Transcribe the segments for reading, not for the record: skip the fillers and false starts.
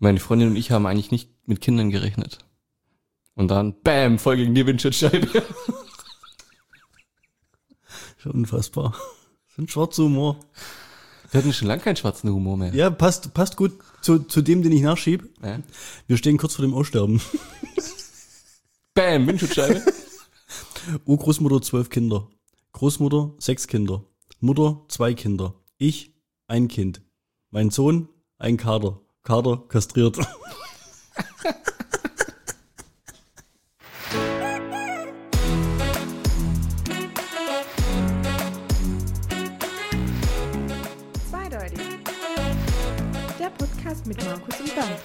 Meine Freundin und ich haben eigentlich nicht mit Kindern gerechnet. Und dann, bam, voll gegen die Windschutzscheibe. Schon unfassbar. Das ist ein schwarzer Humor. Wir hatten schon lange keinen schwarzen Humor mehr. Ja, passt gut zu dem, den ich nachschiebe. Ja. Wir stehen kurz vor dem Aussterben. Bam, Windschutzscheibe. Urgroßmutter 12 Kinder. Großmutter 6 Kinder. Mutter 2 Kinder. Ich 1 Kind. Mein Sohn ein Kater. Kater kastriert. Zweideutig. Der Podcast mit Markus und Bernd.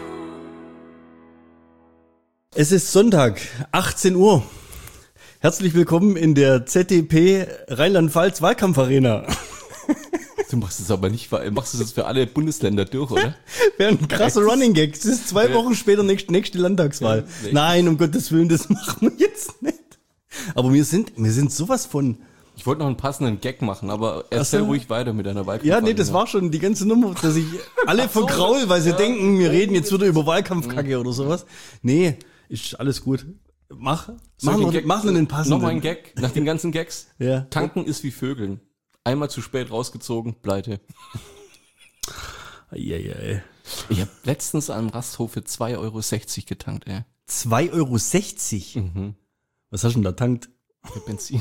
Es ist Sonntag, 18 Uhr. Herzlich willkommen in der ZDP Rheinland-Pfalz Wahlkampfarena. Du machst es aber nicht, machst du das für alle Bundesländer durch, oder? Wäre ein krasser Running Gag. Es ist 2 Wochen später nächste Landtagswahl. Ja, Nein, um Gottes Willen, das machen wir jetzt nicht. Aber wir sind sowas von... Ich wollte noch einen passenden Gag machen, aber erzähl ruhig weiter mit deiner Wahlkampf. Ja, nee, das war schon die ganze Nummer, dass ich alle vergraul, weil sie denken, wir reden jetzt wieder über Wahlkampfkacke oder sowas. Nee, ist alles gut. Mach einen passenden. Nochmal ein Gag, nach den ganzen Gags. Ja. Tanken ist wie Vögeln. Einmal zu spät rausgezogen, pleite. Eieiei. Ich habe letztens am Rasthof für 2,60 Euro getankt, ey. 2,60 Euro? Mhm. Was hast du denn da tankt? Für Benzin.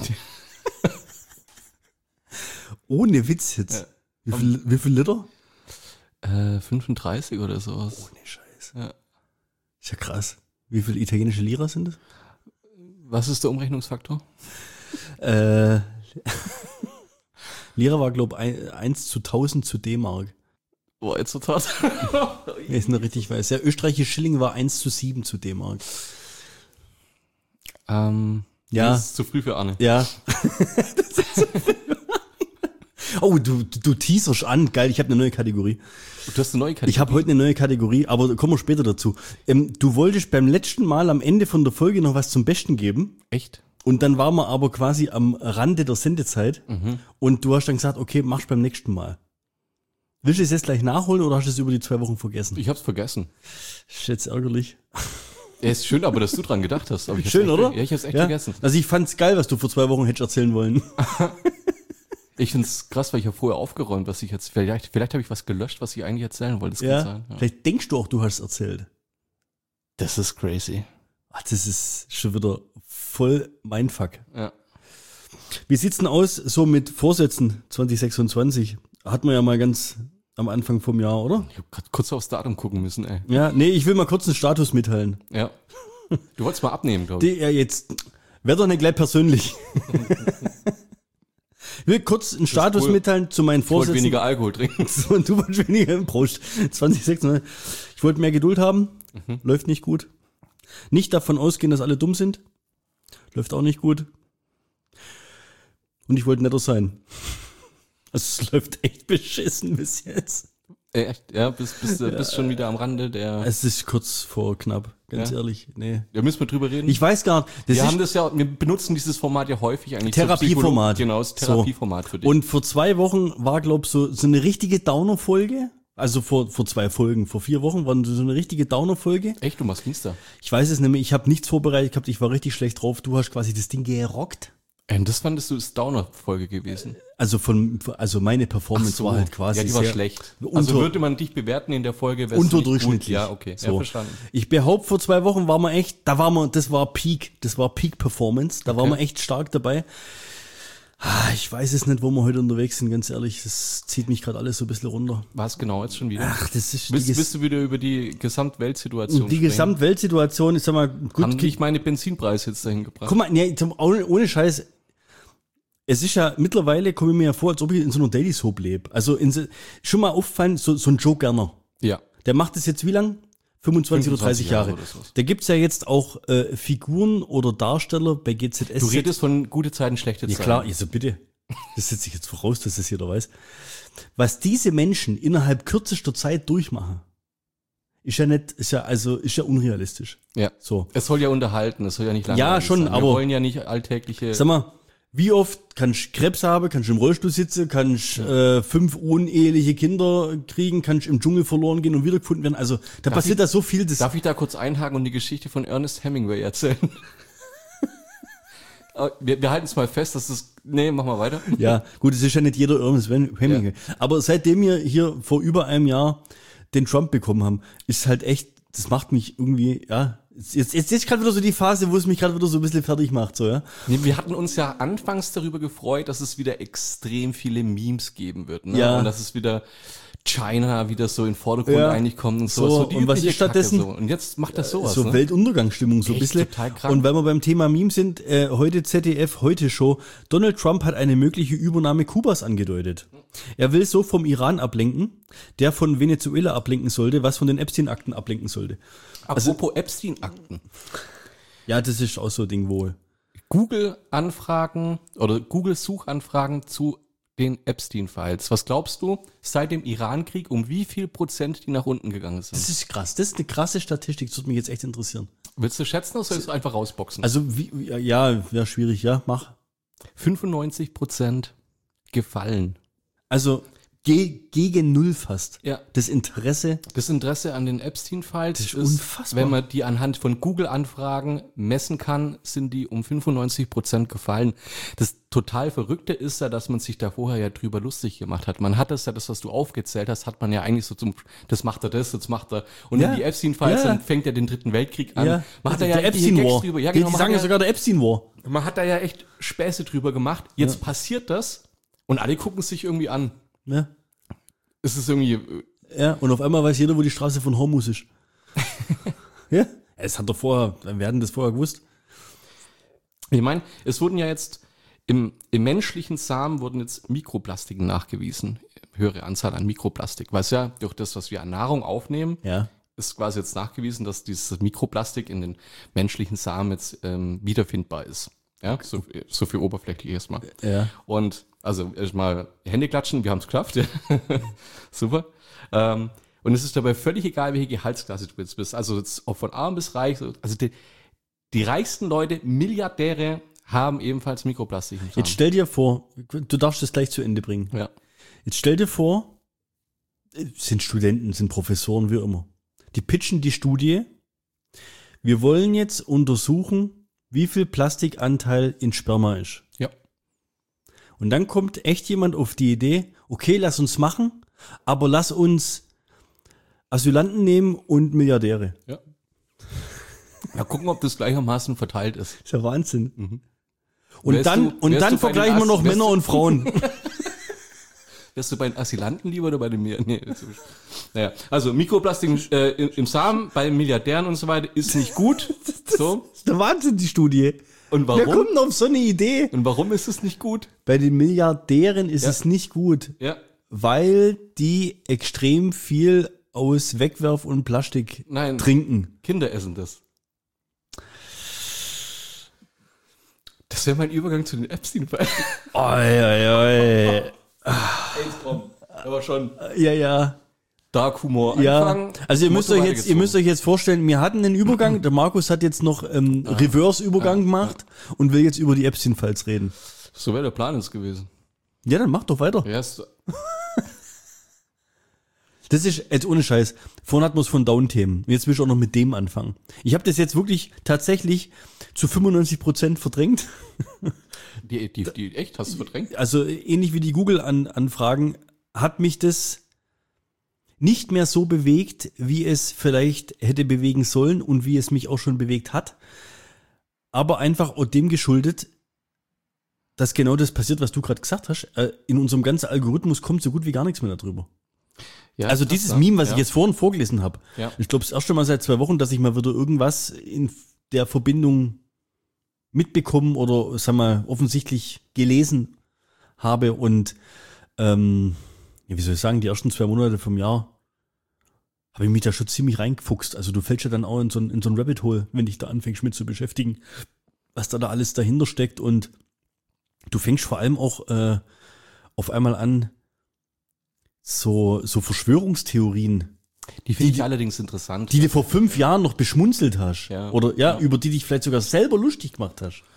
Ohne Witz jetzt. Ja. Wie viel Liter? 35 oder sowas. Ohne Scheiß. Ja. Ist ja krass. Wie viele italienische Lira sind das? Was ist der Umrechnungsfaktor? Lira war, glaube ich, 1 zu 1000 zu D-Mark. Boah, jetzt total. Wenn ich es noch richtig weiß. Der österreichische Schilling war 1 zu 7 zu D-Mark. Ja. Das ist zu früh für Anne. Ja. Das ist so früh. Oh, du teaserst an. Geil, ich habe eine neue Kategorie. Du hast eine neue Kategorie? Ich habe heute eine neue Kategorie, aber da kommen wir später dazu. Du wolltest beim letzten Mal am Ende von der Folge noch was zum Besten geben. Echt? Und dann waren wir aber quasi am Rande der Sendezeit. Und du hast dann gesagt, okay, machst beim nächsten Mal. Willst du es jetzt gleich nachholen oder hast du es über die 2 Wochen vergessen? Ich hab's vergessen. Ist jetzt ärgerlich. Ja, ist schön, aber dass du dran gedacht hast. Aber Schön, oder? Ja, ich hab's echt vergessen. Also ich fand's geil, was du vor 2 Wochen hättest erzählen wollen. Ich find's krass, weil ich habe vorher aufgeräumt, was ich jetzt, vielleicht habe ich was gelöscht, was ich eigentlich erzählen wollte. Das kann Ja. sein. Ja. Vielleicht denkst du auch, du hast es erzählt. Das ist crazy. Ach, das ist schon wieder voll mein Fuck. Ja. Wie sieht's denn aus so mit Vorsätzen 2026? Hatten wir ja mal ganz am Anfang vom Jahr, oder? Ich habe gerade kurz aufs Datum gucken müssen, ey. Ja, nee, ich will mal kurz einen Status mitteilen. Ja. Du wolltest mal abnehmen, glaube ich. Ja, jetzt, werd doch nicht gleich persönlich. Ich will kurz einen Status cool. mitteilen zu meinen Ich wollte Vorsätzen. weniger Alkohol trinken. So, und du wolltest weniger im Prost. 2026. Ich wollte mehr Geduld haben. Läuft nicht gut. Nicht davon ausgehen, dass alle dumm sind. Läuft auch nicht gut. Und ich wollte netter sein. Also es läuft echt beschissen bis jetzt. Echt? Ja, bist schon wieder am Rande der... Es ist kurz vor knapp, ganz Ja? ehrlich. Nee. Ja, müssen wir drüber reden? Ich weiß gar nicht. Wir benutzen dieses Format ja häufig eigentlich. Therapieformat. Genau, das Therapieformat für dich. Und vor 2 Wochen war, glaube ich, so eine richtige Downer-Folge. Also vor 2 Folgen, vor 4 Wochen war so eine richtige Downer-Folge. Echt, du machst Dienstag? Ich weiß es nämlich, ich habe nichts vorbereitet gehabt, ich war richtig schlecht drauf. Du hast quasi das Ding gerockt. Das fandest du ist Downer-Folge gewesen. Also meine Performance war halt quasi Ja, die war sehr schlecht. Also würde man dich bewerten in der Folge, wär's nicht unterdurchschnittlich. gut. Ja, okay. Ja, So. verstanden. Ich behaupte, vor 2 Wochen waren wir echt, das war Peak Performance, da waren wir echt stark dabei. Ich weiß es nicht, wo wir heute unterwegs sind, ganz ehrlich, das zieht mich gerade alles so ein bisschen runter. Was genau jetzt schon wieder? Ach, das ist Willst du wieder über die Gesamtweltsituation die sprechen? Gesamtweltsituation, ich sag mal, gut. Haben dich meine Benzinpreise jetzt dahin gebracht? Guck mal, nee, ohne Scheiß, es ist ja, mittlerweile komme ich mir ja vor, als ob ich in so einer Daily Soap lebe. Also schon mal aufgefallen, so ein Joe Gerner. Ja. Der macht das jetzt wie lang? 25 oder 30 Jahre. oder sowas. Da gibt's ja jetzt auch Figuren oder Darsteller bei GZSZ. Du redest von gute Zeiten, schlechte Zeiten. Ja klar, also bitte. Das setze ich jetzt voraus, dass das jeder weiß. Was diese Menschen innerhalb kürzester Zeit durchmachen, ist ja unrealistisch. Ja. So. Es soll ja unterhalten, es soll ja nicht langweilig Ja, schon, sein. aber- Wir wollen ja nicht alltägliche... Sag mal, Wie oft kannst du Krebs haben, kannst du im Rollstuhl sitzen, kannst 5 uneheliche Kinder kriegen, kannst im Dschungel verloren gehen und wiedergefunden werden. Also da passiert da so viel. Darf ich da kurz einhaken und die Geschichte von Ernest Hemingway erzählen? Wir halten es mal fest, dass das... Nee, mach mal weiter. Ja, gut, es ist ja nicht jeder Ernest Hemingway. Ja. Aber seitdem wir hier vor über einem Jahr den Trump bekommen haben, ist halt echt, das macht mich irgendwie, ja... Jetzt ist gerade wieder so die Phase, wo es mich gerade wieder so ein bisschen fertig macht, so, ja. Nee, wir hatten uns ja anfangs darüber gefreut, dass es wieder extrem viele Memes geben wird, ne? Ja. Und dass es wieder China wieder so in den Vordergrund eigentlich kommt und sowas. So, die und was ist stattdessen? So. Und jetzt macht das sowas, so ne? Weltuntergangsstimmung, so ein Echt bisschen. total krank. Und weil wir beim Thema Memes sind, heute ZDF, heute Show, Donald Trump hat eine mögliche Übernahme Kubas angedeutet. Er will so vom Iran ablenken, der von Venezuela ablenken sollte, was von den Epstein-Akten ablenken sollte. Apropos Epstein-Akten. Ja, das ist auch so ein Ding wohl. Google-Anfragen oder Google-Suchanfragen zu den Epstein-Files. Was glaubst du, seit dem Iran-Krieg, um wie viel Prozent die nach unten gegangen sind? Das ist krass. Das ist eine krasse Statistik. Das würde mich jetzt echt interessieren. Willst du schätzen oder sollst du einfach rausboxen? Also, ja, wäre schwierig. Ja, mach. 95% gefallen. Also, gegen null fast. Ja. Das Interesse an den Epstein-Files ist unfassbar. Wenn man die anhand von Google-Anfragen messen kann, sind die um 95% gefallen. Das total Verrückte ist ja, dass man sich da vorher ja drüber lustig gemacht hat. Man hat das ja, das, was du aufgezählt hast, hat man ja eigentlich so das macht er das, jetzt macht er. Und in die Epstein-Files, dann fängt er den Dritten Weltkrieg an. Ja. Man hat da ja der Epstein-War. drüber. Ja, die genau, sagen ja sogar der Epstein-War. Man hat da ja echt Späße drüber gemacht. Jetzt passiert das und alle gucken es sich irgendwie an. Ja. Es ist irgendwie... Ja, und auf einmal weiß jeder, wo die Straße von Hormuz ist. Ja, es hat doch vorher, wir hatten das vorher gewusst. Ich meine, es wurden ja jetzt im menschlichen Samen wurden jetzt Mikroplastiken nachgewiesen. Höhere Anzahl an Mikroplastik. Was ja durch das, was wir an Nahrung aufnehmen, ist quasi jetzt nachgewiesen, dass dieses Mikroplastik in den menschlichen Samen jetzt wiederfindbar ist. Ja, so viel oberflächlich erstmal. Ja. Und also erstmal Hände klatschen, wir haben es geschafft. Super. Und es ist dabei völlig egal, welche Gehaltsklasse du jetzt bist. Also jetzt auch von arm bis reich. Also die reichsten Leute, Milliardäre, haben ebenfalls Mikroplastik im Samen. Jetzt stell dir vor, du darfst das gleich zu Ende bringen. Ja. Jetzt stell dir vor, sind Studenten, sind Professoren, wie immer. Die pitchen die Studie. Wir wollen jetzt untersuchen, wie viel Plastikanteil in Sperma ist. Ja. Und dann kommt echt jemand auf die Idee, okay, lass uns machen, aber lass uns Asylanten nehmen und Milliardäre. Ja. Ja, gucken, ob das gleichermaßen verteilt ist. Das ist ja Wahnsinn. Mhm. Und dann vergleichen wir noch Männer und Frauen. Wärst du bei den Asylanten lieber oder bei den Milliardären? Naja, also Mikroplastik im Samen bei Milliardären und so weiter ist nicht gut. So. Das ist der Wahnsinn, die Studie. Und warum? Wer kommt denn auf so eine Idee? Und warum ist es nicht gut? Bei den Milliardären ist es nicht gut. Ja. Weil die extrem viel aus Wegwerf- und Plastik trinken. Kinder essen das. Das wäre mein Übergang zu den Epstein-Files. Oi. Aber schon Ja. Dark Humor anfangen. Also ihr müsst euch jetzt vorstellen, wir hatten einen Übergang, der Markus hat jetzt noch Reverse-Übergang gemacht und will jetzt über die Epstein-Files reden. So wäre der Plan jetzt gewesen. Ja, dann mach doch weiter. Ja, das ist jetzt ohne Scheiß. Vorhin hatten wir es von Down-Themen. Jetzt will ich auch noch mit dem anfangen. Ich habe das jetzt wirklich tatsächlich zu 95% verdrängt. Die echt, hast du verdrängt? Also ähnlich wie die Google-Anfragen hat mich das nicht mehr so bewegt, wie es vielleicht hätte bewegen sollen und wie es mich auch schon bewegt hat. Aber einfach auch dem geschuldet, dass genau das passiert, was du gerade gesagt hast. In unserem ganzen Algorithmus kommt so gut wie gar nichts mehr darüber. Ja, also dieses Meme, was ich jetzt vorhin vorgelesen habe. Ja. Ich glaube, das erste Mal seit 2 Wochen, dass ich mal wieder irgendwas in der Verbindung mitbekommen oder, sag mal, offensichtlich gelesen habe. Und wie soll ich sagen, die ersten 2 Monate vom Jahr habe ich mich da schon ziemlich reingefuchst. Also du fällst ja dann auch in so ein Rabbit Hole, wenn dich da anfängst mit zu beschäftigen, was da alles dahinter steckt. Und du fängst vor allem auch auf einmal an, so Verschwörungstheorien. Die finde ich allerdings interessant. Die du vor 5 Jahren noch beschmunzelt hast. Ja. Oder über die dich vielleicht sogar selber lustig gemacht hast.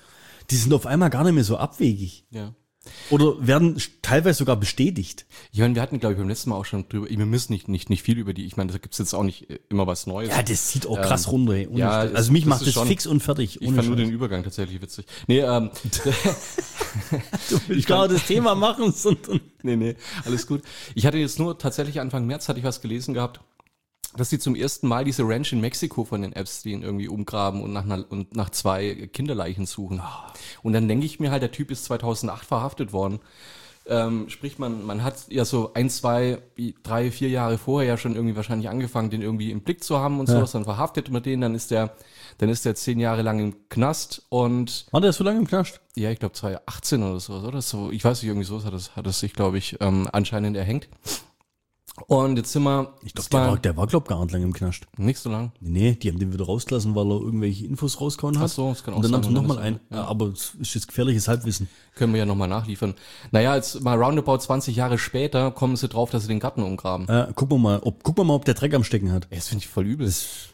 die sind auf einmal gar nicht mehr so abwegig. Ja. Oder werden teilweise sogar bestätigt. Ich meine, wir hatten, glaube ich, beim letzten Mal auch schon drüber, wir müssen nicht viel über die, ich meine, da gibt's jetzt auch nicht immer was Neues. Ja, das zieht auch krass runter. Ey, ja, also mich macht das schon, fix und fertig. Ich fand nur den Übergang tatsächlich witzig. Nee, du willst gar nicht das Thema machen, sondern... Nee, alles gut. Ich hatte jetzt nur tatsächlich Anfang März hatte ich was gelesen gehabt, dass die zum ersten Mal diese Ranch in Mexiko von den Epstein irgendwie umgraben und nach 2 Kinderleichen suchen. Und dann denke ich mir halt, der Typ ist 2008 verhaftet worden. Sprich, man hat ja so 1, 2, 3, 4 Jahre vorher ja schon irgendwie wahrscheinlich angefangen, den irgendwie im Blick zu haben und sowas. Dann verhaftet man den, dann ist der 10 Jahre lang im Knast und... War der so lange im Knast? Ja, ich glaube 2018 oder sowas, oder? So, ich weiß nicht, irgendwie so hat es sich, glaube ich, anscheinend erhängt. Und jetzt sind wir... Ich glaube, der war, glaube ich, gar nicht lange im Knast. Nicht so lang? Nee, die haben den wieder rausgelassen, weil er irgendwelche Infos rausgehauen hat. Ach so, das kann auch und dann sein. haben sie nochmal ein. Ja. Aber es ist jetzt gefährliches Halbwissen. Können wir ja nochmal nachliefern. Naja, jetzt mal roundabout 20 Jahre später kommen sie drauf, dass sie den Garten umgraben. Gucken wir mal, ob der Dreck am Stecken hat. Das finde ich voll übel.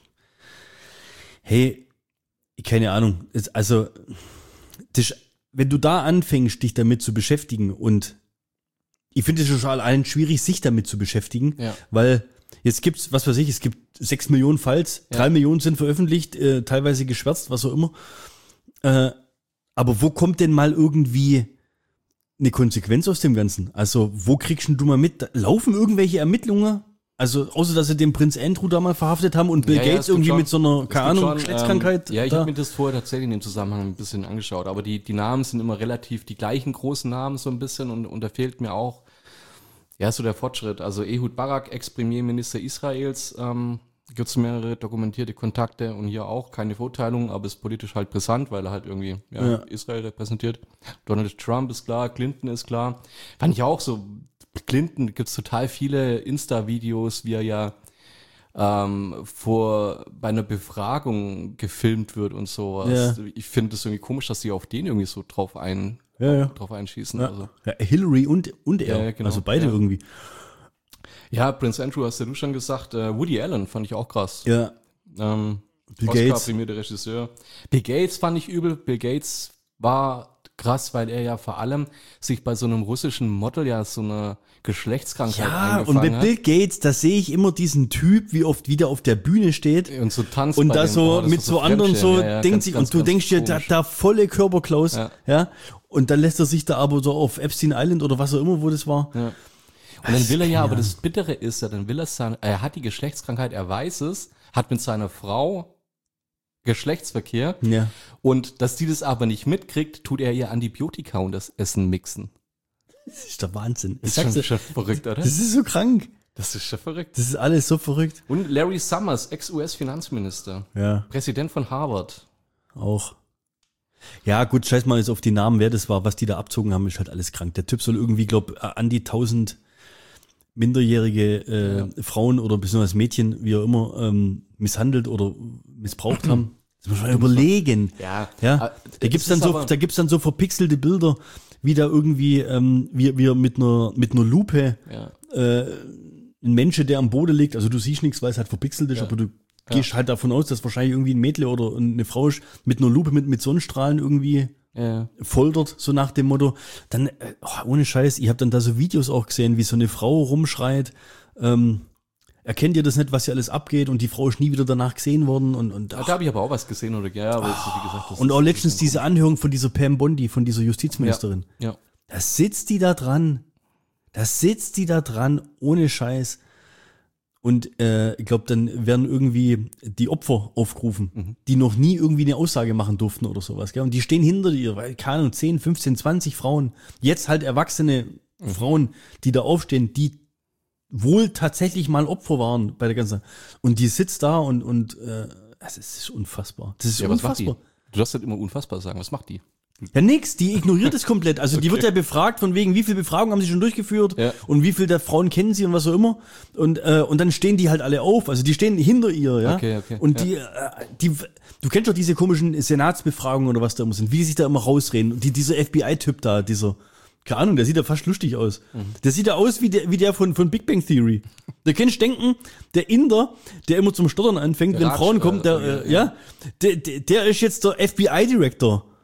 Hey, keine Ahnung. Also, wenn du da anfängst, dich damit zu beschäftigen und ich finde es schon allein schwierig, sich damit zu beschäftigen, weil jetzt gibt's, was weiß ich, es gibt 6 Millionen Falls, 3 Millionen sind veröffentlicht, teilweise geschwärzt, was auch immer. Aber wo kommt denn mal irgendwie eine Konsequenz aus dem Ganzen? Also, wo kriegst du mal mit? Laufen irgendwelche Ermittlungen? Also, außer dass sie den Prinz Andrew da mal verhaftet haben und Bill Gates irgendwie schon, mit so einer, keine Ahnung, Geschlechtskrankheit. Ja, ich habe mir das vorher tatsächlich in dem Zusammenhang ein bisschen angeschaut, aber die Namen sind immer relativ die gleichen großen Namen so ein bisschen und da fehlt mir auch, ja, so der Fortschritt. Also Ehud Barak, Ex-Premierminister Israels, gibt es mehrere dokumentierte Kontakte und hier auch keine Verurteilung, aber ist politisch halt brisant, weil er halt irgendwie Israel repräsentiert. Donald Trump ist klar, Clinton ist klar. Fand ich auch so, Clinton gibt's total viele Insta-Videos, wie er ja bei einer Befragung gefilmt wird und sowas. Ja. Ich finde es irgendwie komisch, dass sie auf den irgendwie so drauf einschießen. Ja. Also. Ja, Hillary und er, ja, genau. Also beide irgendwie. Ja, Prince Andrew hast ja du schon gesagt. Woody Allen fand ich auch krass. Ja. Bill Gates. Prämierte Regisseur. Bill Gates fand ich übel. Bill Gates war krass, weil er ja vor allem sich bei so einem russischen Model ja so eine Geschlechtskrankheit eingefangen hat. Und bei Bill Gates, da sehe ich immer diesen Typ, wie der auf der Bühne steht. Und so tanzt und da so mit so anderen so denkt sich, und du denkst dir, da volle Körperklaus, ja. Und dann lässt er sich da aber so auf Epstein Island oder was auch immer, wo das war. Ja. Und dann will er aber das Bittere ist ja, dann will er hat die Geschlechtskrankheit, er weiß es, hat mit seiner Frau Geschlechtsverkehr und dass die das aber nicht mitkriegt, tut er ihr Antibiotika und das Essen mixen. Das ist der Wahnsinn. Das ist schon verrückt, oder? Das ist so krank. Das ist schon verrückt. Das ist alles so verrückt. Und Larry Summers, Ex-US-Finanzminister. Ja. Präsident von Harvard. Auch. Ja, gut, scheiß mal jetzt auf die Namen, wer das war, was die da abzogen haben, ist halt alles krank. Der Typ soll irgendwie, an die 1000 minderjährige Frauen oder beziehungsweise Mädchen, wie auch immer, misshandelt oder missbraucht haben. Das muss man überlegen. Ja. Da gibt's dann so verpixelte Bilder, wie da irgendwie, wie er mit einer Lupe, ein Mensch, der am Boden liegt, also du siehst nichts, weil es halt verpixelt ist, aber du gehst halt davon aus, dass wahrscheinlich irgendwie ein Mädel oder eine Frau ist, mit einer Lupe, mit Sonnenstrahlen irgendwie foltert, so nach dem Motto. Dann, ohne Scheiß, ich habe dann da so Videos auch gesehen, wie so eine Frau rumschreit, erkennt ihr das nicht, was hier alles abgeht, und die Frau ist nie wieder danach gesehen worden und da habe ich aber auch was gesehen, oder? Ja, aber wie gesagt, das und auch letztens diese Anhörung von dieser Pam Bondi, von dieser Justizministerin. Ja. Da sitzt die da dran, ohne Scheiß. Und ich glaube, dann werden irgendwie die Opfer aufgerufen, die noch nie irgendwie eine Aussage machen durften oder sowas. Gell? Und die stehen hinter ihr, weil, keine Ahnung, 10, 15, 20 Frauen, jetzt halt erwachsene Frauen, die da aufstehen, die wohl tatsächlich mal Opfer waren bei der ganzen. Und die sitzt da und es ist unfassbar. Das ist unfassbar. Was macht die? Du darfst halt immer unfassbar sagen. Was macht die? Ja, nix, die ignoriert es komplett. Also die wird ja befragt von wegen, wie viele Befragungen haben sie schon durchgeführt und wie viele der Frauen kennen sie und was auch immer. Und dann stehen die halt alle auf. Also die stehen hinter ihr, ja. Okay. Und du kennst doch diese komischen Senatsbefragungen oder was da immer sind, wie die sich da immer rausreden. Und dieser FBI-Typ da, keine Ahnung, der sieht ja fast lustig aus. Der sieht ja aus wie der von Big Bang Theory. Da kannst du denken, der Inder, der immer zum Stottern anfängt, wenn Frauen kommen, der ist jetzt der FBI-Director.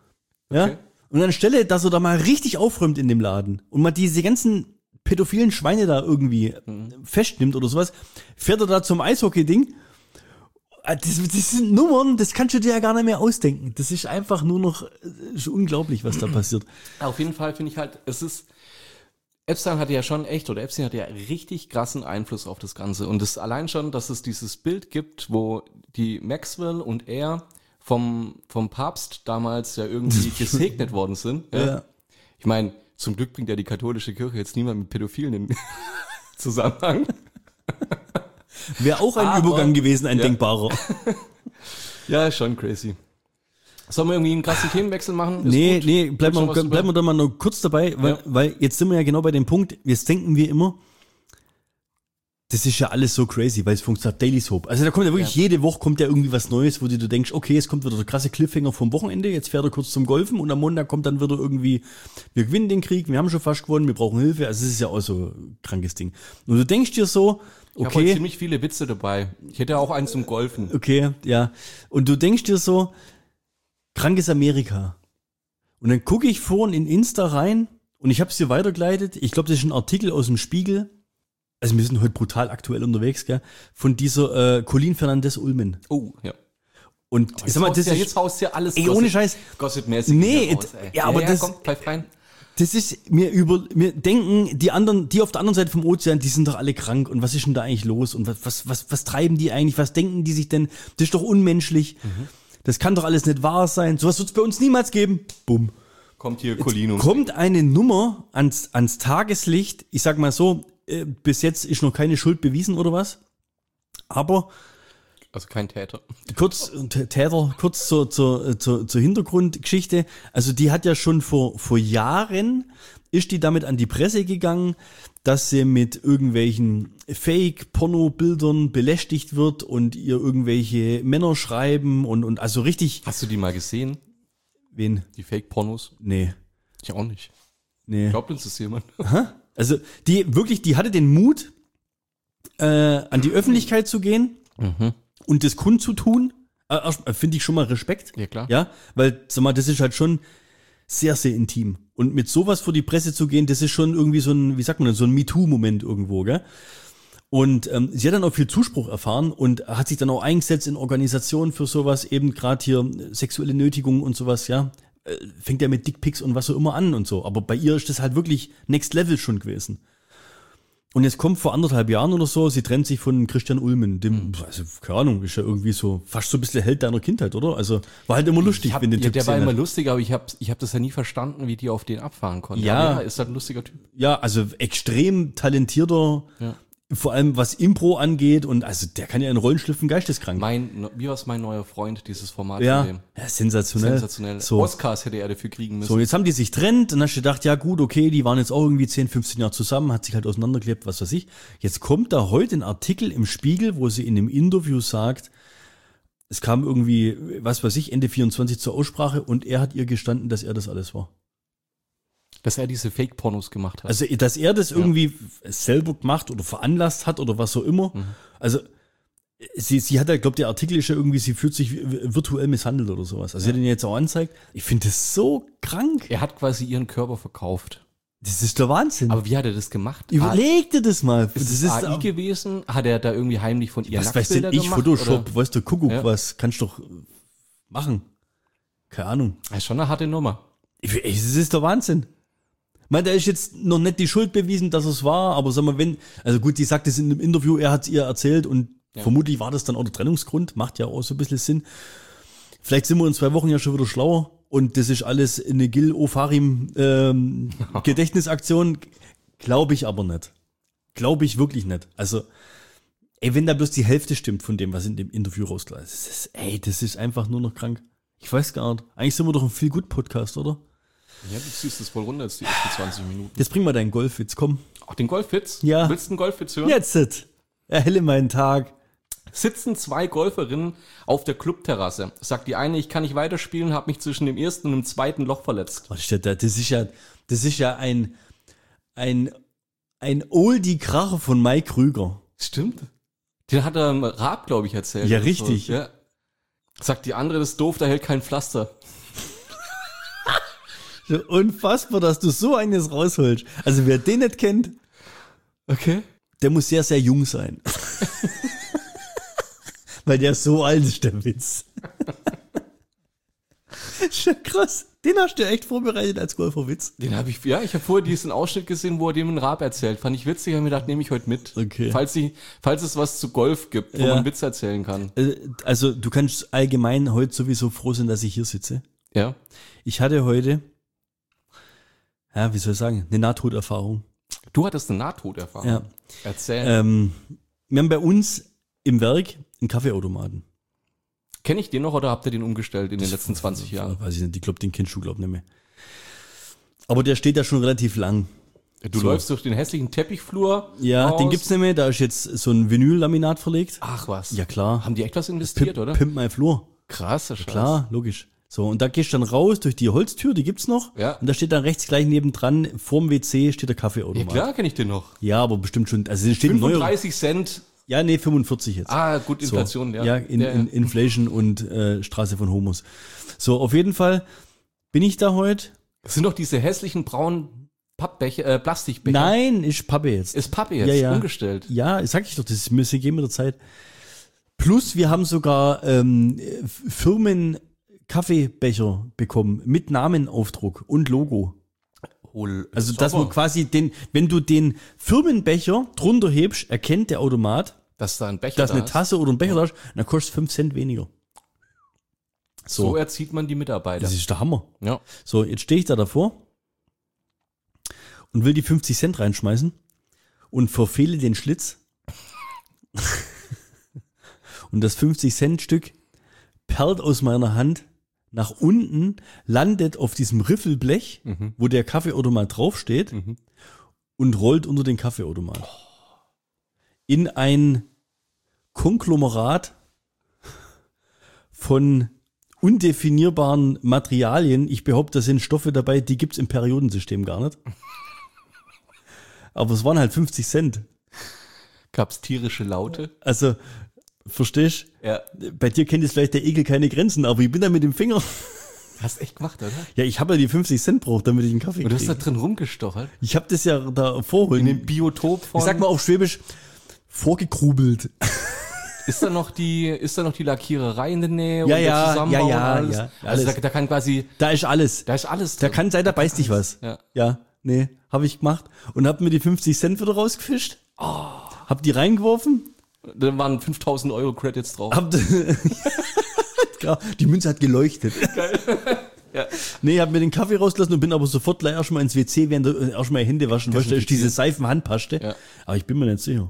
Ja? Okay. Und anstelle, dass er da mal richtig aufräumt in dem Laden und mal diese ganzen pädophilen Schweine da irgendwie festnimmt oder sowas, fährt er da zum Eishockey-Ding. Das sind Nummern, das kannst du dir ja gar nicht mehr ausdenken. Das ist einfach nur noch ist unglaublich, was da passiert. Auf jeden Fall finde ich halt, Epstein hatte ja richtig krassen Einfluss auf das Ganze. Und das allein schon, dass es dieses Bild gibt, wo die Maxwell und er vom Papst damals ja irgendwie gesegnet worden sind. Ja. Ich meine, zum Glück bringt ja die katholische Kirche jetzt niemand mit Pädophilen in Zusammenhang. Wäre auch ein Übergang gewesen, ein denkbarer. Ja, schon crazy. Sollen wir irgendwie einen krassen Themenwechsel machen? Nee, bleiben wir da mal noch kurz dabei, weil jetzt sind wir ja genau bei dem Punkt, jetzt denken wir immer, das ist ja alles so crazy, weil es funktioniert Daily Soap. Also da kommt ja wirklich jede Woche kommt ja irgendwie was Neues, wo du denkst, okay, jetzt kommt wieder der krasse Cliffhanger vom Wochenende, jetzt fährt er kurz zum Golfen und am Montag kommt dann wieder irgendwie, wir gewinnen den Krieg, wir haben schon fast gewonnen, wir brauchen Hilfe. Also es ist ja auch so ein krankes Ding. Und du denkst dir so, okay. Ich habe heute ziemlich viele Witze dabei. Ich hätte auch einen zum Golfen. Okay, ja. Und du denkst dir so, krankes Amerika. Und dann gucke ich vorhin in Insta rein und ich habe es dir weitergeleitet. Ich glaube, das ist ein Artikel aus dem Spiegel. Also wir sind heute brutal aktuell unterwegs, gell? Von dieser Colleen Fernandez-Ulmen. Oh, ja. Und ich sag mal, das ist jetzt haust ja alles ohne Scheiß. Gossip-mäßig. Nee, ja, aber das kommt gleich rein. Das ist wir denken, die anderen, die auf der anderen Seite vom Ozean, die sind doch alle krank und was ist denn da eigentlich los und was treiben die eigentlich? Was denken die sich denn? Das ist doch unmenschlich. Das kann doch alles nicht wahr sein. Sowas wird es bei uns niemals geben. Bumm. Kommt hier Colleen kommt eine Nummer ans Tageslicht. Ich sag mal so, bis jetzt ist noch keine Schuld bewiesen oder was. Aber also kein Täter. Kurz zur Hintergrundgeschichte. Also die hat ja schon vor Jahren, ist die damit an die Presse gegangen, dass sie mit irgendwelchen Fake-Porno-Bildern belästigt wird und ihr irgendwelche Männer schreiben und also richtig. Hast du die mal gesehen? Wen? Die Fake-Pornos? Nee. Ich auch nicht. Nee. Glaubt uns das jemand? Also die hatte den Mut, an die Öffentlichkeit zu gehen. Und das kundzutun, finde ich schon mal Respekt. Ja, klar. Ja, weil, sag mal, das ist halt schon sehr, sehr intim. Und mit sowas vor die Presse zu gehen, das ist schon irgendwie so ein, wie sagt man denn, so ein MeToo-Moment irgendwo, gell? Und sie hat dann auch viel Zuspruch erfahren und hat sich dann auch eingesetzt in Organisationen für sowas, eben gerade hier sexuelle Nötigung und sowas, ja. Fängt ja mit Dickpics und was auch immer an und so. Aber bei ihr ist das halt wirklich Next Level schon gewesen. Und jetzt kommt vor 1,5 Jahren oder so, sie trennt sich von Christian Ulmen, dem, also keine Ahnung, ist ja irgendwie so, fast so ein bisschen Held deiner Kindheit, oder? Also war halt immer lustig, wenn den Typ der war immer lustig, aber ich hab das ja nie verstanden, wie die auf den abfahren konnten. Ja, ist halt ein lustiger Typ. Ja, also extrem talentierter, vor allem was Impro angeht und also der kann ja in Rollen schlüpfen, geisteskrank. Wie war's mein neuer Freund, dieses Format ja, von dem? Ja, sensationell. So. Oscars hätte er dafür kriegen müssen. So, jetzt haben die sich trennt und dann hast du gedacht, ja gut, okay, die waren jetzt auch irgendwie 10, 15 Jahre zusammen, hat sich halt auseinandergelebt, was weiß ich. Jetzt kommt da heute ein Artikel im Spiegel, wo sie in einem Interview sagt, es kam irgendwie, was weiß ich, Ende 24 zur Aussprache und er hat ihr gestanden, dass er das alles war. Dass er diese Fake-Pornos gemacht hat. Also, dass er das irgendwie selber gemacht oder veranlasst hat oder was auch immer. Also, sie hat ja, glaube der Artikel ist ja irgendwie, sie fühlt sich virtuell misshandelt oder sowas. Also, sie hat ihn jetzt auch anzeigt. Ich finde das so krank. Er hat quasi ihren Körper verkauft. Das ist der Wahnsinn. Aber wie hat er das gemacht? Überleg dir das mal. Das ist AI gewesen? Hat er da irgendwie heimlich von ihr Nacktbilder gemacht? Photoshop, weißt du, Kuckuck, was kannst du doch machen? Keine Ahnung. Das ist schon eine harte Nummer. Das ist der Wahnsinn. Ich meine, da ist jetzt noch nicht die Schuld bewiesen, dass es war, aber sag mal, also gut, die sagt es in einem Interview, er hat es ihr erzählt und vermutlich war das dann auch der Trennungsgrund, macht ja auch so ein bisschen Sinn. Vielleicht sind wir in 2 Wochen ja schon wieder schlauer und das ist alles eine Gil Ofarim Gedächtnisaktion, glaube ich aber nicht. Glaube ich wirklich nicht. Also, wenn da bloß die Hälfte stimmt von dem, was in dem Interview rauskommt, das ist einfach nur noch krank. Ich weiß gar nicht. Eigentlich sind wir doch ein Feel-Good-Podcast, oder? Ja, du ziehst das voll runter jetzt die ersten 20 Minuten. Jetzt bring mal deinen Golfwitz, komm. Ach, den Golfwitz? Ja. Willst du einen Golfwitz hören? Jetzt. Erhelle meinen Tag. Sitzen 2 Golferinnen auf der Clubterrasse. Sagt die eine, ich kann nicht weiterspielen, habe mich zwischen dem ersten und dem zweiten Loch verletzt. Das ist ja ein Oldie-Kracher von Mike Krüger. Stimmt. Den hat er im Raab, glaube ich, erzählt. Ja, richtig. So. Ja. Sagt die andere, das ist doof, da hält kein Pflaster. Unfassbar, dass du so eines rausholst. Also wer den nicht kennt, Okay. der muss sehr, sehr jung sein. Weil der so alt ist, der Witz. Schon krass. Den hast du echt vorbereitet als Golferwitz. Den habe ich, ja, ich habe vorher diesen Ausschnitt gesehen, wo er dem einen Rap erzählt. Fand ich witzig, habe mir gedacht, nehme ich heute mit. Okay. Falls es was zu Golf gibt, wo Ja. man einen Witz erzählen kann. Also du kannst allgemein heute sowieso froh sein, dass ich hier sitze. Ja. Ich hatte heute, ja, wie soll ich sagen, eine Nahtoderfahrung. Du hattest eine Nahtoderfahrung. Ja. Erzähl. Wir haben bei uns im Werk einen Kaffeeautomaten. Kenne ich den noch oder habt ihr den umgestellt in den letzten 20 Jahren? Weiß ich nicht, ich glaube, den kennst du, glaube ich, nicht mehr. Aber der steht da schon relativ lang. Du läufst durch den hässlichen Teppichflur. Ja, raus. den gibt's nicht mehr, da ist jetzt so ein Vinyl-Laminat verlegt. Ach was. Ja, klar. Haben die echt was investiert, oder? Pimp my Flur. Krasser Scheiß. Klar, logisch. So, und da gehst du dann raus durch die Holztür, die gibt's noch. Ja. Und da steht dann rechts gleich nebendran, vorm WC steht der Ja Kaffeeautomat. klar, kenne ich den noch. Ja, aber bestimmt schon, also steht ein neuer. 35 Cent. Ja, nee, 45 jetzt. Ah, gut, Inflation, so, ja. Ja, in Inflation und Straße von Homos. So, auf jeden Fall bin ich da heute. Das sind doch diese hässlichen braunen Pappbecher, Plastikbecher. Nein, ist Pappe jetzt. Ist Pappe jetzt Ja, ja. umgestellt. Ja, sag ich doch, das ist mir gegeben mit der Zeit. Plus, wir haben sogar Firmen-Kaffeebecher bekommen mit Namenaufdruck und Logo. Also, dass man quasi wenn du den Firmenbecher drunter hebst, erkennt der Automat, dass da ein Becher dass da eine ist. Tasse oder ein Becher da ist, dann kostet 5 Cent weniger. So erzieht man die Mitarbeiter. Das ist der Hammer. Ja. So, jetzt stehe ich da davor und will die 50 Cent reinschmeißen und verfehle den Schlitz. Und das 50-Cent-Stück perlt aus meiner Hand nach unten, landet auf diesem Riffelblech, wo der Kaffeeautomat draufsteht und rollt unter den Kaffeeautomat. In ein Konglomerat von undefinierbaren Materialien. Ich behaupte, da sind Stoffe dabei, die gibt's im Periodensystem gar nicht. Aber es waren halt 50 Cent. Gab's tierische Laute? Also, verstehst du? Ja. Bei dir kennt jetzt vielleicht der Ekel keine Grenzen, aber ich bin da mit dem Finger. Hast echt gemacht, oder? Ja, ich habe ja die 50 Cent braucht, damit ich einen Kaffee Und du hast da kriege. drin rumgestochert? Ich habe das ja da vorholen. In dem Biotop von... Ich sag mal auf Schwäbisch, vorgekrubelt. Ist da noch die Lackiererei in der Nähe? Ja, und der ja, Zusammenbau ja, und alles? ja, Also alles. da kann quasi... Da ist alles. Da ist alles Da drin. kann sein, da beißt dich was. Ja. Ja, nee, habe ich gemacht. Und hab mir die 50 Cent wieder rausgefischt. Hab die reingeworfen. Da waren 5.000 Euro Credits drauf. Die Münze hat geleuchtet. Geil. Ja. Nee, hab mir den Kaffee rausgelassen und bin aber sofort gleich erstmal ins WC, während erstmal Hände waschen. Weißt du, da ist diese Seifenhandpaste. Ja. Aber ich bin mir nicht sicher.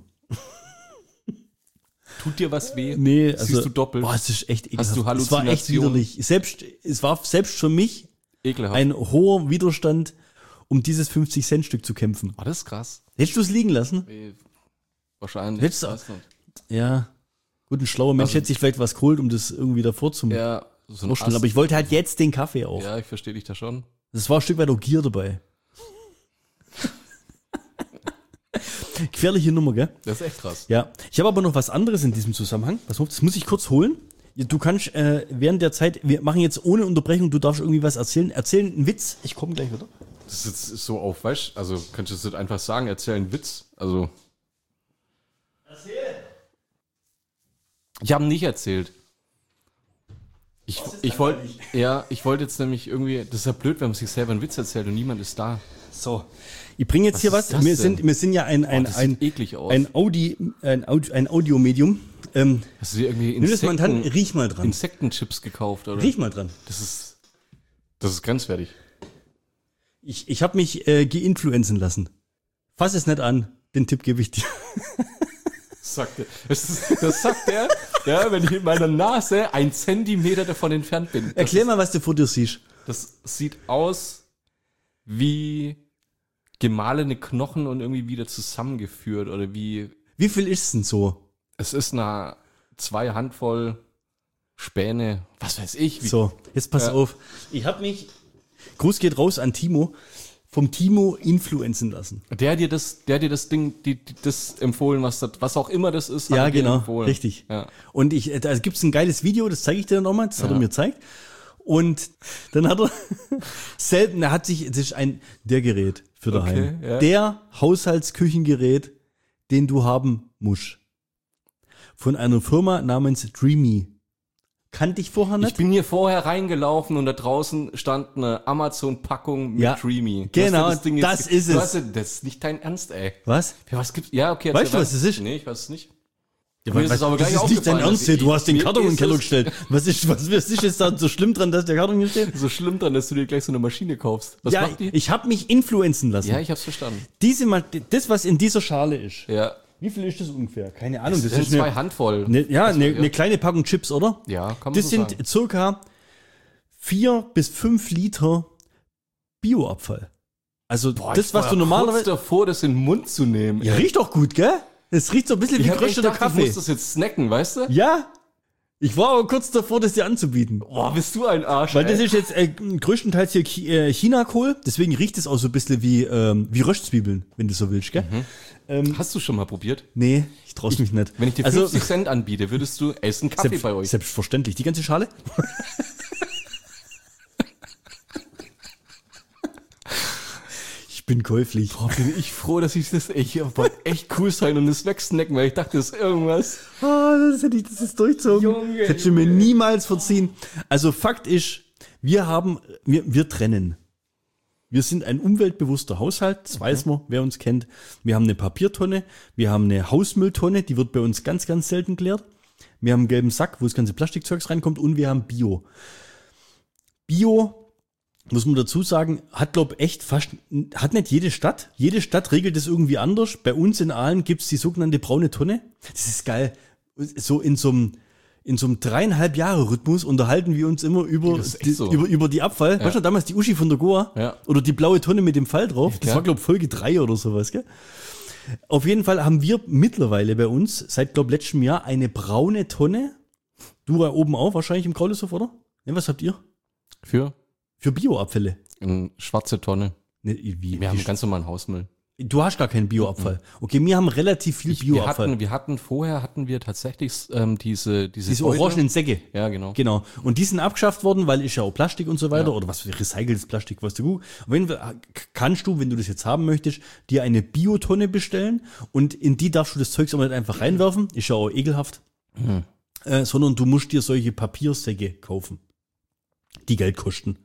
Tut dir was weh? Nee, also. Siehst du doppelt? Boah, es ist echt ekelhaft. Hast du Es war echt Halluzinationen? widerlich. Es war selbst für mich Ekelhaft. ein hoher Widerstand, um dieses 50-Cent-Stück zu kämpfen. Oh, das ist krass. Hättest du es liegen lassen? Wahrscheinlich. Hättest du- Weiß nicht. Ja. Gut, ein schlauer Mensch Also- hätte sich vielleicht was geholt, um das irgendwie davor zu Ja, so ein vorstellen. Ast. Aber ich wollte halt jetzt den Kaffee auch. Ja, ich verstehe dich da schon. Das war ein Stück weit auch Gier dabei. Gefährliche Nummer, gell? Das ist echt krass. Ja. Ich habe aber noch was anderes in diesem Zusammenhang. Pass auf, das muss ich kurz holen. Du kannst während der Zeit, wir machen jetzt ohne Unterbrechung, du darfst irgendwie was erzählen. Erzähl einen Witz. Ich komme gleich wieder. Das ist jetzt so auf, weißt du, also kannst du es nicht einfach sagen, erzähl einen Witz. Also. Erzähl! Ich habe ihn nicht erzählt. Ich wollte jetzt nämlich irgendwie, das ist ja blöd, wenn man sich selber einen Witz erzählt und niemand ist da. So. Ich bringe jetzt hier ist was. das Wir denn? sind ja Das sieht eklig aus. ein Audiomedium. Hast du dir irgendwie Nimm das mal in die Hand, riech mal dran. Insektenchips gekauft, oder? Riech mal dran. Das ist grenzwertig. Ich habe mich geinfluenzen lassen. Fass es nicht an. Den Tipp gebe ich dir. Sagt er. Das sagt er, ja, wenn ich mit meiner Nase 1 Zentimeter davon entfernt bin. Erklär mal, was du vor dir siehst. Das sieht aus wie gemahlene Knochen und irgendwie wieder zusammengeführt oder wie, Wie viel ist es denn so? es ist 2 Handvoll Späne, was weiß ich. Wie, So, jetzt pass Ja. auf. Ich habe mich, Gruß geht raus an Timo, vom Timo influenzen lassen. Der hat dir das Ding, das empfohlen, was auch immer das ist. hat Ja, er dir genau, empfohlen. richtig. Ja. Und da gibt's ein geiles Video, das zeige ich dir nochmal, das hat er mir gezeigt. Und dann hat er selten, das ist der Gerät für daheim. Okay, ja. Der Haushaltsküchengerät, den du haben musst. Von einer Firma namens Dreamy. Kannte ich vorher nicht. Ich bin hier vorher reingelaufen und da draußen stand eine Amazon-Packung mit Ja, Dreamy. genau, Das das ist es. Das ist nicht dein Ernst, ey. Was? Ja, was gibt's? Ja, okay. Weißt du, was das ist? Nee, ich weiß es nicht. Ja, Mir ist es aber das gleich ist nicht dein aufgefallen, Ernst, dass du hast den mir Karton in den ist Keller es gestellt. Was ist jetzt da so schlimm dran, dass der Karton hier steht? So schlimm dran, dass du dir gleich so eine Maschine kaufst. Was Ja, macht die? ich habe mich influenzen lassen. Ja, ich hab's verstanden. Das, was in dieser Schale ist. Ja. Wie viel ist das ungefähr? Keine Ahnung. Das sind zwei Handvoll. Eine kleine Packung Chips, oder? Ja, kann man Das so sind sagen. circa 4 bis 5 Liter Bioabfall. Also das, was du kurz normalerweise... davor, das in den Mund zu nehmen. Ja, riecht doch gut, gell? Es riecht so ein bisschen wie hab echt gerösteter gedacht, Kaffee. Ich muss das jetzt snacken, weißt du? Ja, ich war aber kurz davor, das dir anzubieten. Boah, bist du ein Arsch, Weil das ey. ist jetzt größtenteils hier Chinakohl, deswegen riecht es auch so ein bisschen wie Röstzwiebeln, wenn du so willst, gell? Hast du schon mal probiert? Nee, ich trau's mich nicht. Wenn ich dir 50 Cent anbiete, würdest du essen Kaffee bei euch? Selbstverständlich. Die ganze Schale? Ich bin käuflich. Boah, bin ich froh, dass ich das wollte echt cool sein und das wegsnacken, weil ich dachte, das ist irgendwas. Das ist durchzogen. Junge, das hätte ich mir niemals verziehen. Also Fakt ist, wir trennen. Wir sind ein umweltbewusster Haushalt, das weiß man, wer uns kennt. Wir haben eine Papiertonne, wir haben eine Hausmülltonne, die wird bei uns ganz, ganz selten geleert. Wir haben einen gelben Sack, wo das ganze Plastikzeugs reinkommt und wir haben Bio. Bio, muss man dazu sagen, hat nicht jede Stadt. Jede Stadt regelt das irgendwie anders. Bei uns in Aalen gibt's die sogenannte braune Tonne. Das ist geil. So in so einem 3,5-Jahre-Rhythmus unterhalten wir uns immer über die Abfall. Ja. Weißt du, damals die Uschi von der Goa? Ja. Oder die blaue Tonne mit dem Fall drauf. Ja, Das war, glaube ich, Folge 3 oder sowas, gell? Auf jeden Fall haben wir mittlerweile bei uns, seit, glaube ich, letztem Jahr, eine braune Tonne. Du da oben auch, wahrscheinlich im Graulishof, oder? Ja, was habt ihr? Für Bioabfälle. eine schwarze Tonne. Ne, wie? Wir haben ganz normalen Hausmüll. Du hast gar keinen Bioabfall. Okay, wir haben relativ viel Bioabfall. Vorher hatten wir tatsächlich diese Diese Beutel. orangenen Säcke. Ja, genau. Genau. Und die sind abgeschafft worden, weil ist ja auch Plastik und so weiter. Oder was für recyceltes Plastik, weißt du gut. Auf jeden Fall kannst du, wenn du das jetzt haben möchtest, dir eine Biotonne bestellen und in die darfst du das Zeugs aber nicht einfach reinwerfen. Ist ja auch ekelhaft. Sondern du musst dir solche Papiersäcke kaufen, die Geld kosten.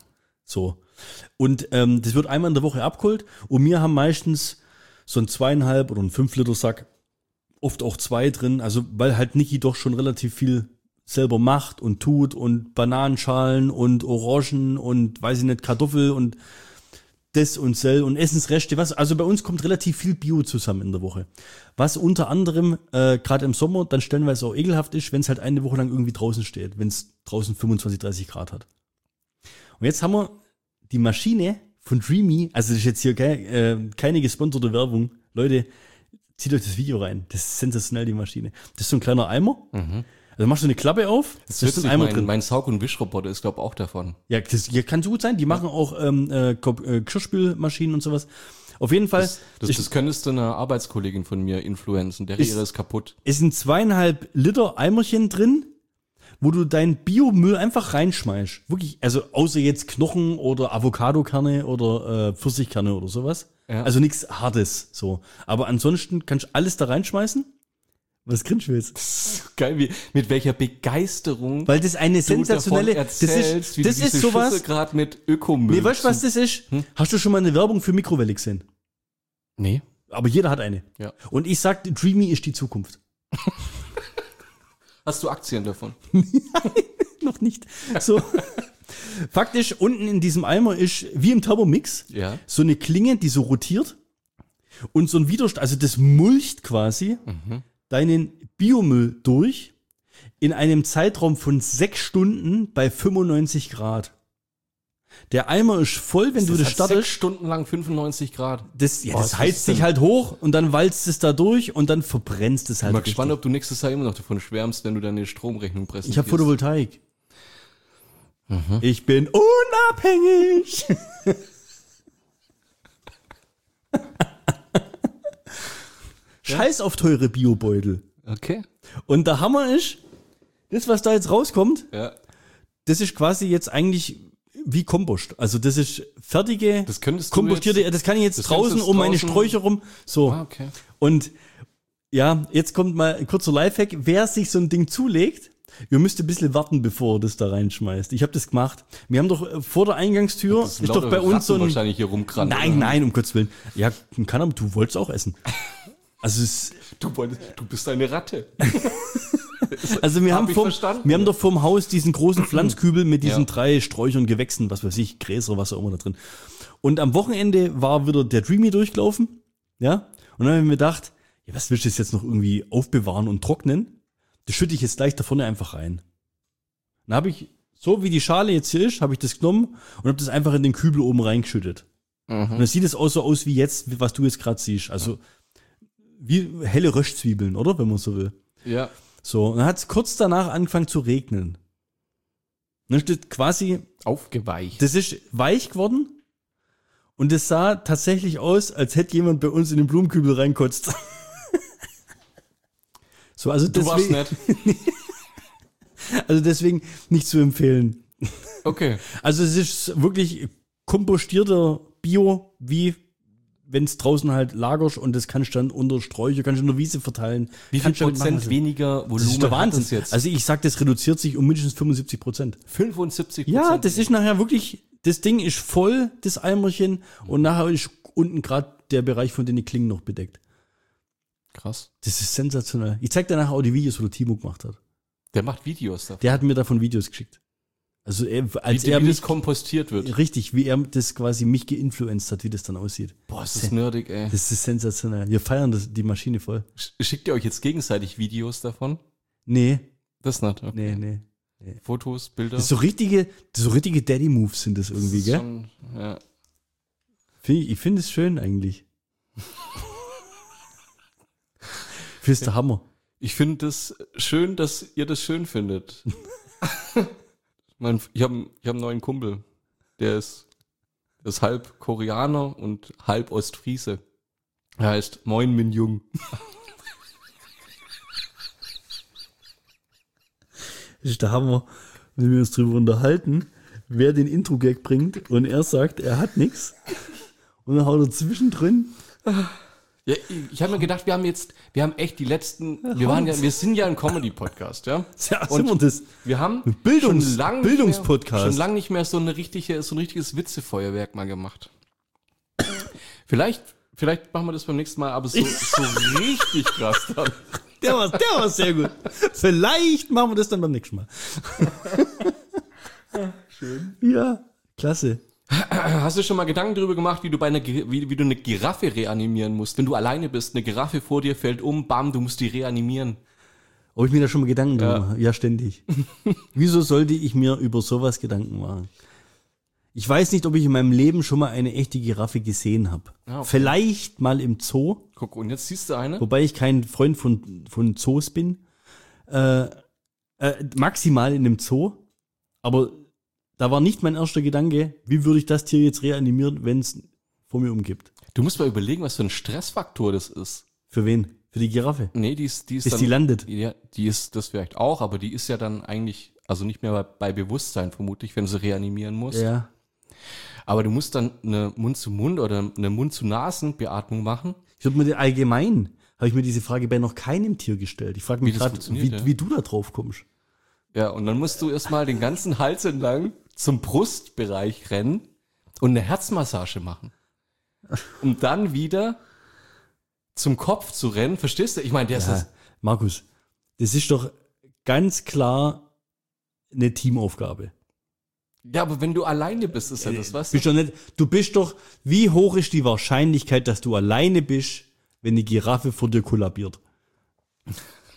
So. Und das wird einmal in der Woche abgeholt und wir haben meistens so einen 2,5 oder einen 5-Liter Sack, oft auch 2 drin, also weil halt Niki doch schon relativ viel selber macht und tut und Bananenschalen und Orangen und weiß ich nicht, Kartoffel und das und Sell und Essensreste, also bei uns kommt relativ viel Bio zusammen in der Woche. Was unter anderem gerade im Sommer dann stellenweise auch ekelhaft ist, wenn es halt eine Woche lang irgendwie draußen steht, wenn es draußen 25, 30 Grad hat. Und jetzt haben wir die Maschine von Dreamy, also das ist jetzt hier keine gesponserte Werbung. Leute, zieht euch das Video rein. Das ist sensationell, die Maschine. Das ist so ein kleiner Eimer. Also machst du eine Klappe auf, Das ist ein Eimer drin. mein Saug- und Wischroboter ist, glaube ich, auch davon. Ja, das kann so gut sein. Die machen auch Geschirrspülmaschinen und sowas. Auf jeden Fall. Das könntest du einer Arbeitskollegin von mir influenzen. Der ihre ist kaputt. Es sind 2,5 Liter Eimerchen drin, wo du deinen Biomüll einfach reinschmeißt. Wirklich, also außer jetzt Knochen oder Avocadokerne oder Pfirsichkerne oder sowas. Ja. Also nichts Hartes so. Aber ansonsten kannst du alles da reinschmeißen. Was grinst du jetzt? Geil, mit welcher Begeisterung Weil das eine du sensationelle, davon erzählst, wie das du ist diese sowas. Schüssel gerade mit Ökomüll. Nee, weißt du, was das ist? Hast du schon mal eine Werbung für Mikrowelle gesehen? Nee. Aber jeder hat eine. Ja. Und ich sag, Dreamy ist die Zukunft. Hast du Aktien davon? Noch nicht. So. Faktisch, unten in diesem Eimer ist, wie im Thermomix, so eine Klinge, die so rotiert. Und so ein Widerstand, also das mulcht quasi deinen Biomüll durch in einem Zeitraum von 6 Stunden bei 95 Grad. Der Eimer ist voll, wenn du das startest. 6 Stunden lang 95 Grad. Das heizt sich halt hoch und dann walzt es da durch und dann verbrennst es halt. Ich bin mal gespannt, ob du nächstes Jahr immer noch davon schwärmst, wenn du deine Stromrechnung präsentierst. Ich habe Photovoltaik. Ich bin unabhängig. Scheiß auf teure Biobeutel. Okay. Und der Hammer ist, das, was da jetzt rauskommt, das ist quasi jetzt eigentlich wie Kompost. Also das ist fertige, Das könntest du kompostierte, jetzt- das kann ich jetzt das draußen könntest um meine draußen- Sträucher rum. So. Ah, okay. Und ja, jetzt kommt mal ein kurzer Lifehack. Wer sich so ein Ding zulegt, ihr müsst ein bisschen warten, bevor ihr das da reinschmeißt. Ich habe das gemacht. Wir haben doch vor der Eingangstür, Das sind ist doch lauter bei uns so Ratten ein... wahrscheinlich hier rumkrannen. Nein, um Gottes Willen. Ja, kann aber, du wolltest auch essen. Also es Du bist eine Ratte. Also wir Hab haben, ich verstanden. wir haben doch vorm Haus diesen großen Pflanzkübel mit diesen Ja. 3 Sträuchern, Gewächsen, was weiß ich, Gräser, was auch immer da drin. Und am Wochenende war wieder der Dreamy durchgelaufen, ja, und dann haben wir mir gedacht, ja, was willst du jetzt noch irgendwie aufbewahren und trocknen? Das schütte ich jetzt gleich da vorne einfach rein. Dann habe ich, so wie die Schale jetzt hier ist, habe ich das genommen und habe das einfach in den Kübel oben reingeschüttet. Und dann sieht es auch so aus wie jetzt, was du jetzt gerade siehst. Also wie helle Röschzwiebeln, oder? Wenn man so will. Ja. So, und dann hat es kurz danach angefangen zu regnen. Und dann steht quasi, Aufgeweicht. das ist weich geworden und es sah tatsächlich aus, als hätte jemand bei uns in den Blumenkübel reinkotzt. So, also Du warst deswegen, nett. also deswegen nicht zu empfehlen. Okay. Also es ist wirklich kompostierter Bio, wie wenn es draußen halt lagerst und das kannst du dann unter Sträucher, kannst du in der Wiese verteilen. Wie viel Kannst du Prozent machen. weniger Das ist Volumen der hat Wahnsinn. es jetzt? Also ich sag, das reduziert sich um mindestens 75%. 75%. Ja, das ist nachher wirklich, das Ding ist voll, das Eimerchen, und nachher ist unten gerade der Bereich von den Klingen noch bedeckt. krass. Das ist sensationell. Ich zeig dir nachher auch die Videos, wo der Timo gemacht hat. Der macht Videos davon. Der hat mir davon Videos geschickt. Also als Wie er das mich, kompostiert wird. richtig, wie er das quasi mich geinfluenced hat, wie das dann aussieht. Boah, ist das nerdig, ey. Das ist sensationell. Wir feiern die Maschine voll. Schickt ihr euch jetzt gegenseitig Videos davon? Nee, Das nicht, okay. nee. Fotos, Bilder? Das ist so richtige Daddy-Moves sind das irgendwie, ist gell? schon, ja. Ich finde es schön eigentlich. Findest du Hammer? Ich finde es schön, dass ihr das schön findet. Ich hab einen neuen Kumpel. Der ist halb Koreaner und halb Ostfriese. Er heißt Moin Min Jung. Das ist der Hammer, wenn wir uns drüber unterhalten, wer den Intro-Gag bringt und er sagt, er hat nichts. Und dann haut er zwischendrin. Ja, ich habe mir gedacht, wir haben echt die letzten, wir sind ja ein Comedy-Podcast, ja. Ja, sind wir das? Wir haben Bildungspodcast. schon lange nicht mehr so ein richtiges Witzefeuerwerk mal gemacht. Vielleicht machen wir das beim nächsten Mal, aber so richtig krass dann. Der war sehr gut. Vielleicht machen wir das dann beim nächsten Mal. Schön. Ja, klasse. Hast du schon mal Gedanken darüber gemacht, wie du wie du eine Giraffe reanimieren musst? Wenn du alleine bist, eine Giraffe vor dir fällt um, bam, du musst die reanimieren. Ob ich mir da schon mal Gedanken drüber mache? Ja, ständig. Wieso sollte ich mir über sowas Gedanken machen? Ich weiß nicht, ob ich in meinem Leben schon mal eine echte Giraffe gesehen habe. Ah, okay. Vielleicht mal im Zoo, Guck, und jetzt siehst du eine. wobei ich kein Freund von Zoos bin. Maximal in einem Zoo. Aber da war nicht mein erster Gedanke, wie würde ich das Tier jetzt reanimieren, wenn es vor mir umgibt. Du musst mal überlegen, was für ein Stressfaktor das ist. Für wen? Für die Giraffe? Nee, die ist Bis dann, die landet. Ja, die ist das vielleicht auch, aber die ist ja dann eigentlich, also nicht mehr bei Bewusstsein vermutlich, wenn du sie reanimieren musst. Ja. Aber du musst dann eine Mund-zu-Mund oder eine Mund-zu-Nasen-Beatmung machen. Ich würde mir allgemein, habe ich mir diese Frage bei noch keinem Tier gestellt. Ich frage mich Wie das gerade, funktioniert, ja. wie du da drauf kommst. Ja, und dann musst du erstmal den ganzen Hals entlang zum Brustbereich rennen und eine Herzmassage machen. Um dann wieder zum Kopf zu rennen. Verstehst du? Ich meine, der ist das. Markus, das ist doch ganz klar eine Teamaufgabe. Ja, aber wenn du alleine bist, ist ja das, was? Du bist doch, wie hoch ist die Wahrscheinlichkeit, dass du alleine bist, wenn eine Giraffe vor dir kollabiert? Das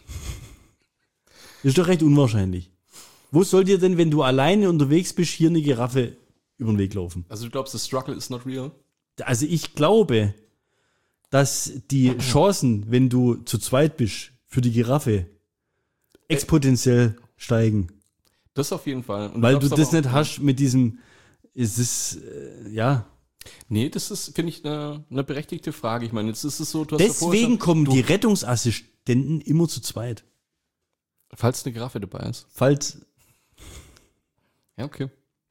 ist doch recht unwahrscheinlich. Wo soll dir denn, wenn du alleine unterwegs bist, hier eine Giraffe über den Weg laufen? Also du glaubst, the struggle is not real? Also ich glaube, dass die Chancen, wenn du zu zweit bist, für die Giraffe exponentiell steigen. Das auf jeden Fall. Und Weil du glaubst das aber nicht auch- hast mit diesem, es ist, ja. Nee, das ist, finde ich, eine berechtigte Frage. Ich meine, jetzt ist es so, du hast ja vorher Deswegen schon- kommen die Rettungsassistenten immer zu zweit. Falls eine Giraffe dabei ist. Falls, Ja, okay.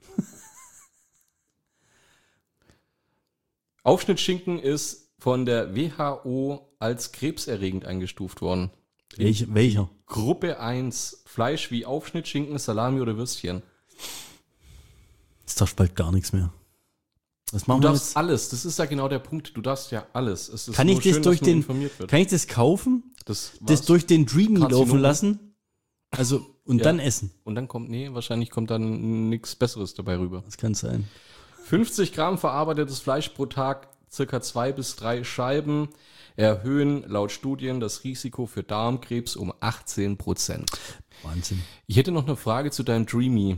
Aufschnittschinken ist von der WHO als krebserregend eingestuft worden. Welcher? Gruppe 1. Fleisch wie Aufschnittschinken, Salami oder Würstchen. Jetzt darfst du bald gar nichts mehr. Was Du machen wir darfst jetzt? alles. Das ist ja genau der Punkt. Du darfst ja alles. Es ist Kann ich nur das schön, durch dass man den, informiert wird. kann ich das kaufen? Das Durch den Dreamy Karzinom? laufen lassen? Also, und Ja. dann essen. Und dann wahrscheinlich kommt dann nichts Besseres dabei rüber. Das kann sein. 50 Gramm verarbeitetes Fleisch pro Tag, circa 2 bis 3 Scheiben, erhöhen laut Studien das Risiko für Darmkrebs um 18%. Wahnsinn. Ich hätte noch eine Frage zu deinem Dreamy.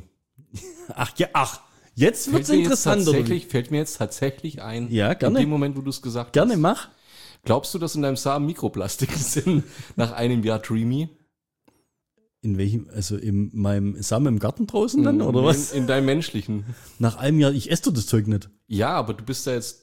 Jetzt wird's interessant. Fällt mir jetzt tatsächlich ein, Ja, gerne. in dem Moment, wo du es gesagt Gerne, hast. mach. Glaubst du, dass in deinem Samen Mikroplastiken sind nach einem Jahr Dreamy? In welchem, also in meinem Samen im Garten draußen dann, oder was? In deinem menschlichen. Nach einem Jahr, ich esse doch das Zeug nicht. Ja, aber du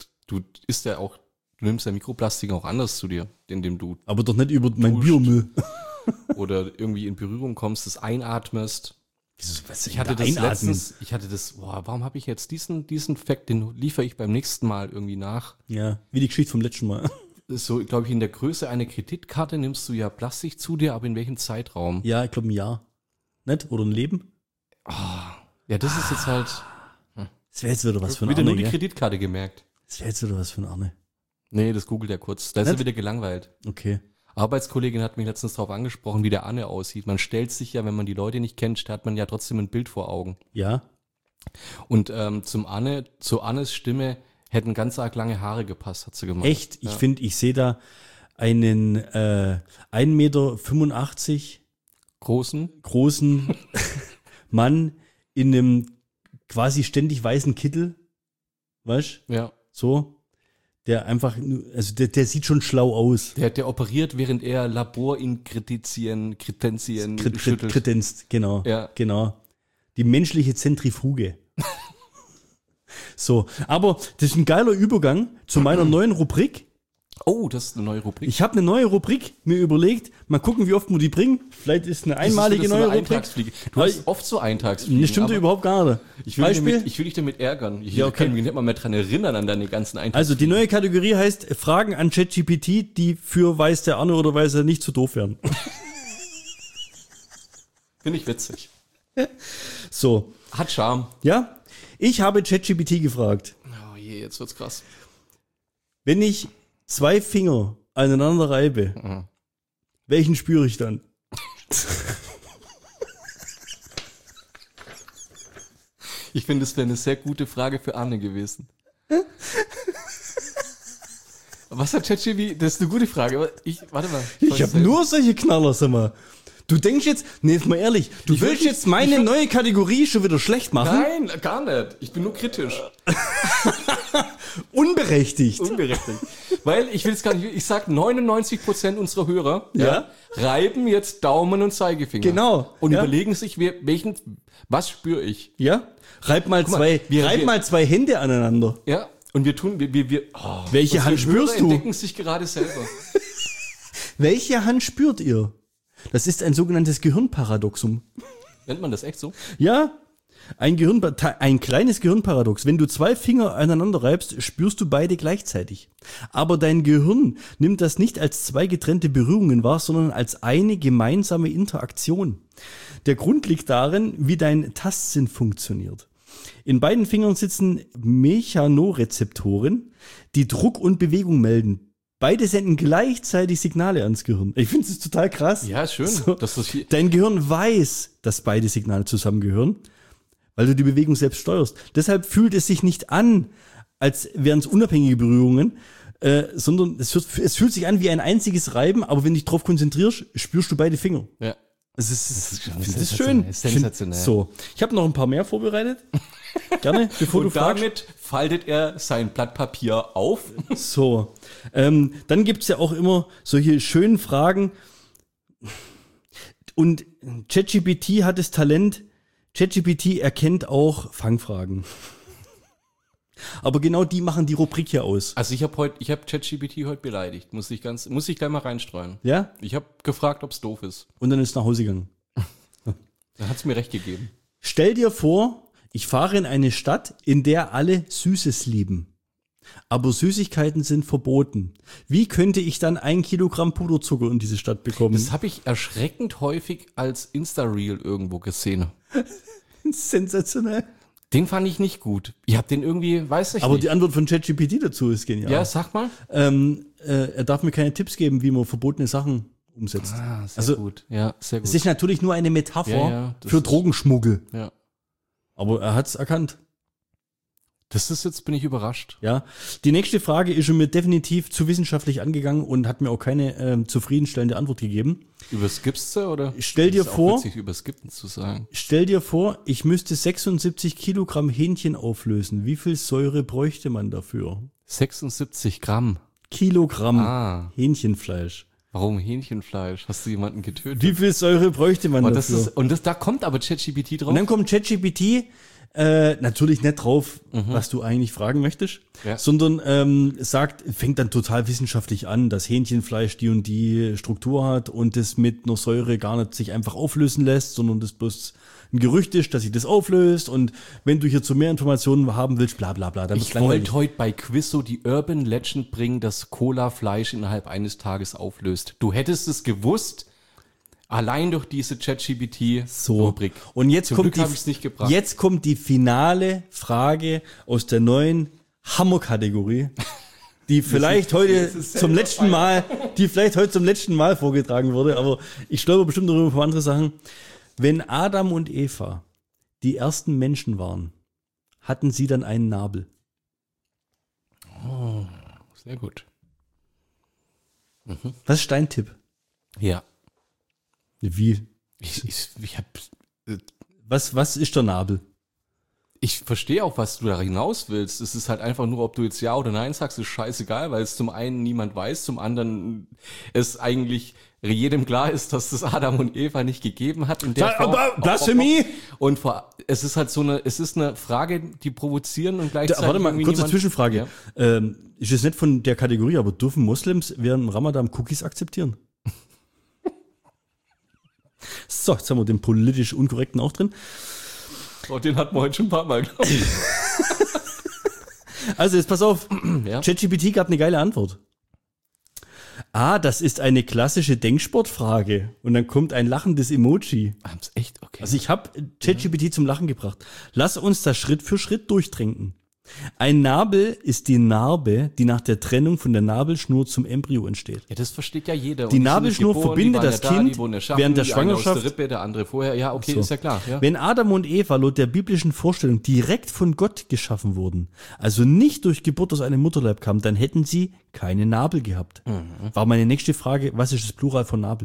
nimmst ja Mikroplastik auch anders zu dir, indem du Aber doch nicht über mein Duscht. Biomüll. oder irgendwie in Berührung kommst, das einatmest. Wieso, was Ich hatte das warum habe ich jetzt diesen Fact, den liefere ich beim nächsten Mal irgendwie nach. Ja, wie die Geschichte vom letzten Mal. So, glaube ich, in der Größe einer Kreditkarte nimmst du ja Plastik zu dir, aber in welchem Zeitraum? Ja, ich glaube ein Jahr. Nicht? Oder ein Leben? Ja, das ist jetzt halt Das wäre jetzt wieder was für ein wieder nur Arne, die gell? Kreditkarte gemerkt. Das wäre jetzt wieder was für ein Arne. Nee, das googelt er kurz. Da ist er Nicht? wieder gelangweilt. Okay. Arbeitskollegin hat mich letztens darauf angesprochen, wie der Anne aussieht. Man stellt sich ja, wenn man die Leute nicht kennt, hat man ja trotzdem ein Bild vor Augen. Ja. Und zu Annes Stimme hätten ganz arg lange Haare gepasst, hat sie gemacht. Echt? Ich finde, ich sehe da einen 1,85 Meter Großen? großen Mann in einem quasi ständig weißen Kittel. Weißt du? Ja. So. Der einfach, also der sieht schon schlau aus. Der operiert, während er Laboringredenzien schüttelt. Kredenzt, genau. Ja. Genau. Die menschliche Zentrifuge. So, aber das ist ein geiler Übergang zu meiner neuen Rubrik. Oh, das ist eine neue Rubrik. Ich habe eine neue Rubrik mir überlegt. Mal gucken, wie oft wir die bringen. Vielleicht ist eine einmalige Das ist so neue eine Rubrik. Eintagsfliege. Du hast oft so Eintagsfliegen. Das stimmt aber überhaupt gar nicht. ich will dich damit ärgern. Ich Ja, okay. kann mich nicht mal mehr dran erinnern an deine ganzen Eintagsfliegen. Also die neue Kategorie heißt Fragen an ChatGPT, die für weiß der Arne oder weiß er nicht zu doof werden. Finde ich witzig. So, Hat Charme. ja. Ich habe ChatGPT gefragt, Oh je, jetzt wird's krass. wenn ich 2 Finger aneinander reibe, welchen spüre ich dann? Ich finde, das wäre eine sehr gute Frage für Arne gewesen. Was hat ChatGPT? Das ist eine gute Frage. Aber warte mal. Ich habe nur solche Knaller, sag mal. Du denkst jetzt, nee, jetzt mal ehrlich, du Ich will willst nicht- jetzt meine neue Kategorie schon wieder schlecht machen? Nein, gar nicht. Ich bin nur kritisch. Unberechtigt. Unberechtigt. Weil ich will es gar nicht. Ich sag 99% unserer Hörer Ja. reiben jetzt Daumen und Zeigefinger. Genau, Und ja. überlegen sich, was spüre ich? Ja? Reib mal mal, zwei Hände aneinander. Ja. Und wir tun, Welche unsere Hand spürst Hörer du? entdecken sich gerade selber. Welche Hand spürt ihr? Das ist ein sogenanntes Gehirnparadoxum. Nennt man das echt so? Ja, ein kleines Gehirnparadox. Wenn du 2 Finger aneinander reibst, spürst du beide gleichzeitig. Aber dein Gehirn nimmt das nicht als 2 getrennte Berührungen wahr, sondern als eine gemeinsame Interaktion. Der Grund liegt darin, wie dein Tastsinn funktioniert. In beiden Fingern sitzen Mechanorezeptoren, die Druck und Bewegung melden. Beide senden gleichzeitig Signale ans Gehirn. Ich finde es total krass. Ja, ist schön. So. Dass das hier, Dein Gehirn weiß, dass beide Signale zusammengehören, weil du die Bewegung selbst steuerst. Deshalb fühlt es sich nicht an, als wären es unabhängige Berührungen, sondern es fühlt sich an wie ein einziges Reiben, aber wenn du dich drauf konzentrierst, spürst du beide Finger. ja. Das ist sensationell, schön. sensationell. So, ich habe noch ein paar mehr vorbereitet. Gerne, bevor du Und fragst. damit faltet er sein Blatt Papier auf. So, dann gibt's ja auch immer solche schönen Fragen. Und ChatGPT hat das Talent, ChatGPT erkennt auch Fangfragen. Aber genau die machen die Rubrik hier aus. Also ich habe ChatGPT heute beleidigt. Muss ich gleich mal reinstreuen. Ja? Ich habe gefragt, ob's doof ist. Und dann ist nach Hause gegangen. Dann hat's mir recht gegeben. Stell dir vor, Ich fahre in eine Stadt, in der alle Süßes lieben. Aber Süßigkeiten sind verboten. Wie könnte ich dann 1 Kilogramm Puderzucker in diese Stadt bekommen? Das habe ich erschreckend häufig als Insta-Reel irgendwo gesehen. Sensationell. Den fand ich nicht gut. Ich habe den irgendwie, weiß ich Aber nicht. die Antwort von ChatGPT dazu ist genial. Ja, sag mal. Er darf mir keine Tipps geben, wie man verbotene Sachen umsetzt. Sehr gut. Ja, sehr gut. Es ist natürlich nur eine Metapher Ja, das für ist- Drogenschmuggel. Ja. Aber er hat es erkannt. Bin ich überrascht. Ja. Die nächste Frage ist schon mir definitiv zu wissenschaftlich angegangen und hat mir auch keine zufriedenstellende Antwort gegeben. Überskippst du oder? Stell dir Ist auch vor- witzig, überskippen zu sagen. Stell dir vor, ich müsste 76 Kilogramm Hähnchen auflösen. Wie viel Säure bräuchte man dafür? 76 Gramm. Kilogramm Ah, Hähnchenfleisch. warum Hähnchenfleisch? Hast du jemanden getötet? Wie viel Säure bräuchte man Und dafür? da kommt aber ChatGPT drauf. Und dann kommt ChatGPT natürlich nicht drauf, was du eigentlich fragen möchtest, Ja. sondern fängt dann total wissenschaftlich an, dass Hähnchenfleisch die und die Struktur hat und das mit einer Säure gar nicht sich einfach auflösen lässt, sondern das bloß ein Gerücht ist, dass sich das auflöst und wenn du hierzu mehr Informationen haben willst, bla bla bla, dann wird's Ich langweilig. wollte heute bei Quizzo die Urban Legend bringen, dass Cola Fleisch innerhalb eines Tages auflöst. Du hättest es gewusst, allein durch diese ChatGPT-Rubrik. Und jetzt Zum kommt, Glück habe ich es nicht gebracht. jetzt kommt die finale Frage aus der neuen Hammer-Kategorie, die vielleicht heute zum letzten Mal vorgetragen wurde, aber ich stolper bestimmt darüber für andere Sachen. Wenn Adam und Eva die ersten Menschen waren, hatten sie dann einen Nabel? Sehr gut. Was ist dein Tipp? Ja. Wie? Was ist der Nabel? Ich verstehe auch, was du da hinaus willst. Es ist halt einfach nur, ob du jetzt Ja oder Nein sagst, ist scheißegal, weil es zum einen niemand weiß, zum anderen es eigentlich jedem klar ist, dass das Adam und Eva nicht gegeben hat. In der Form. Blasphemie! Und es ist halt es ist eine Frage, die provozieren und gleichzeitig. Warte mal, irgendwie kurze niemand- Zwischenfrage. Ja. Ist es nicht von der Kategorie, aber dürfen Moslems während dem Ramadan Cookies akzeptieren? So, jetzt haben wir den politisch Unkorrekten auch drin. Oh, den hatten wir heute schon ein paar Mal, glaube ich. Also jetzt pass auf, Ja. ChatGPT gab eine geile Antwort. Das ist eine klassische Denksportfrage. Und dann kommt ein lachendes Emoji. Haben's echt? Okay. Also ich habe ChatGPT zum Lachen gebracht. Lass uns das Schritt für Schritt durchtrinken. Ein Nabel ist die Narbe, die nach der Trennung von der Nabelschnur zum Embryo entsteht. Ja, das versteht ja jeder. Die Und Nabelschnur sind geboren, verbindet die waren das ja da, Kind die wurden erschaffen, während der die eine aus Schwangerschaft. der Rippe, der andere vorher. Ja, okay, So. ist ja klar. Ja. Wenn Adam und Eva laut der biblischen Vorstellung direkt von Gott geschaffen wurden, also nicht durch Geburt aus einem Mutterleib kamen, dann hätten sie keine Nabel gehabt. War meine nächste Frage, was ist das Plural von Nabel?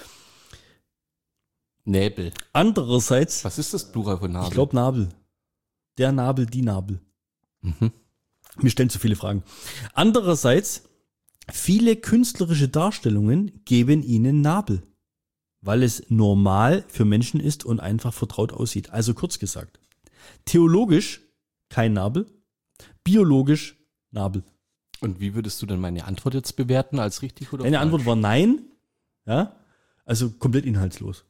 Näbel. Andererseits, Was ist das Plural von Nabel? ich glaube Nabel. Der Nabel, die Nabel. Mir stellen zu viele Fragen. Andererseits, viele künstlerische Darstellungen geben ihnen Nabel, weil es normal für Menschen ist und einfach vertraut aussieht. Also kurz gesagt, theologisch kein Nabel, biologisch Nabel. Und wie würdest du denn meine Antwort jetzt bewerten, als richtig oder Deine falsch? Antwort war nein, ja, also komplett inhaltslos.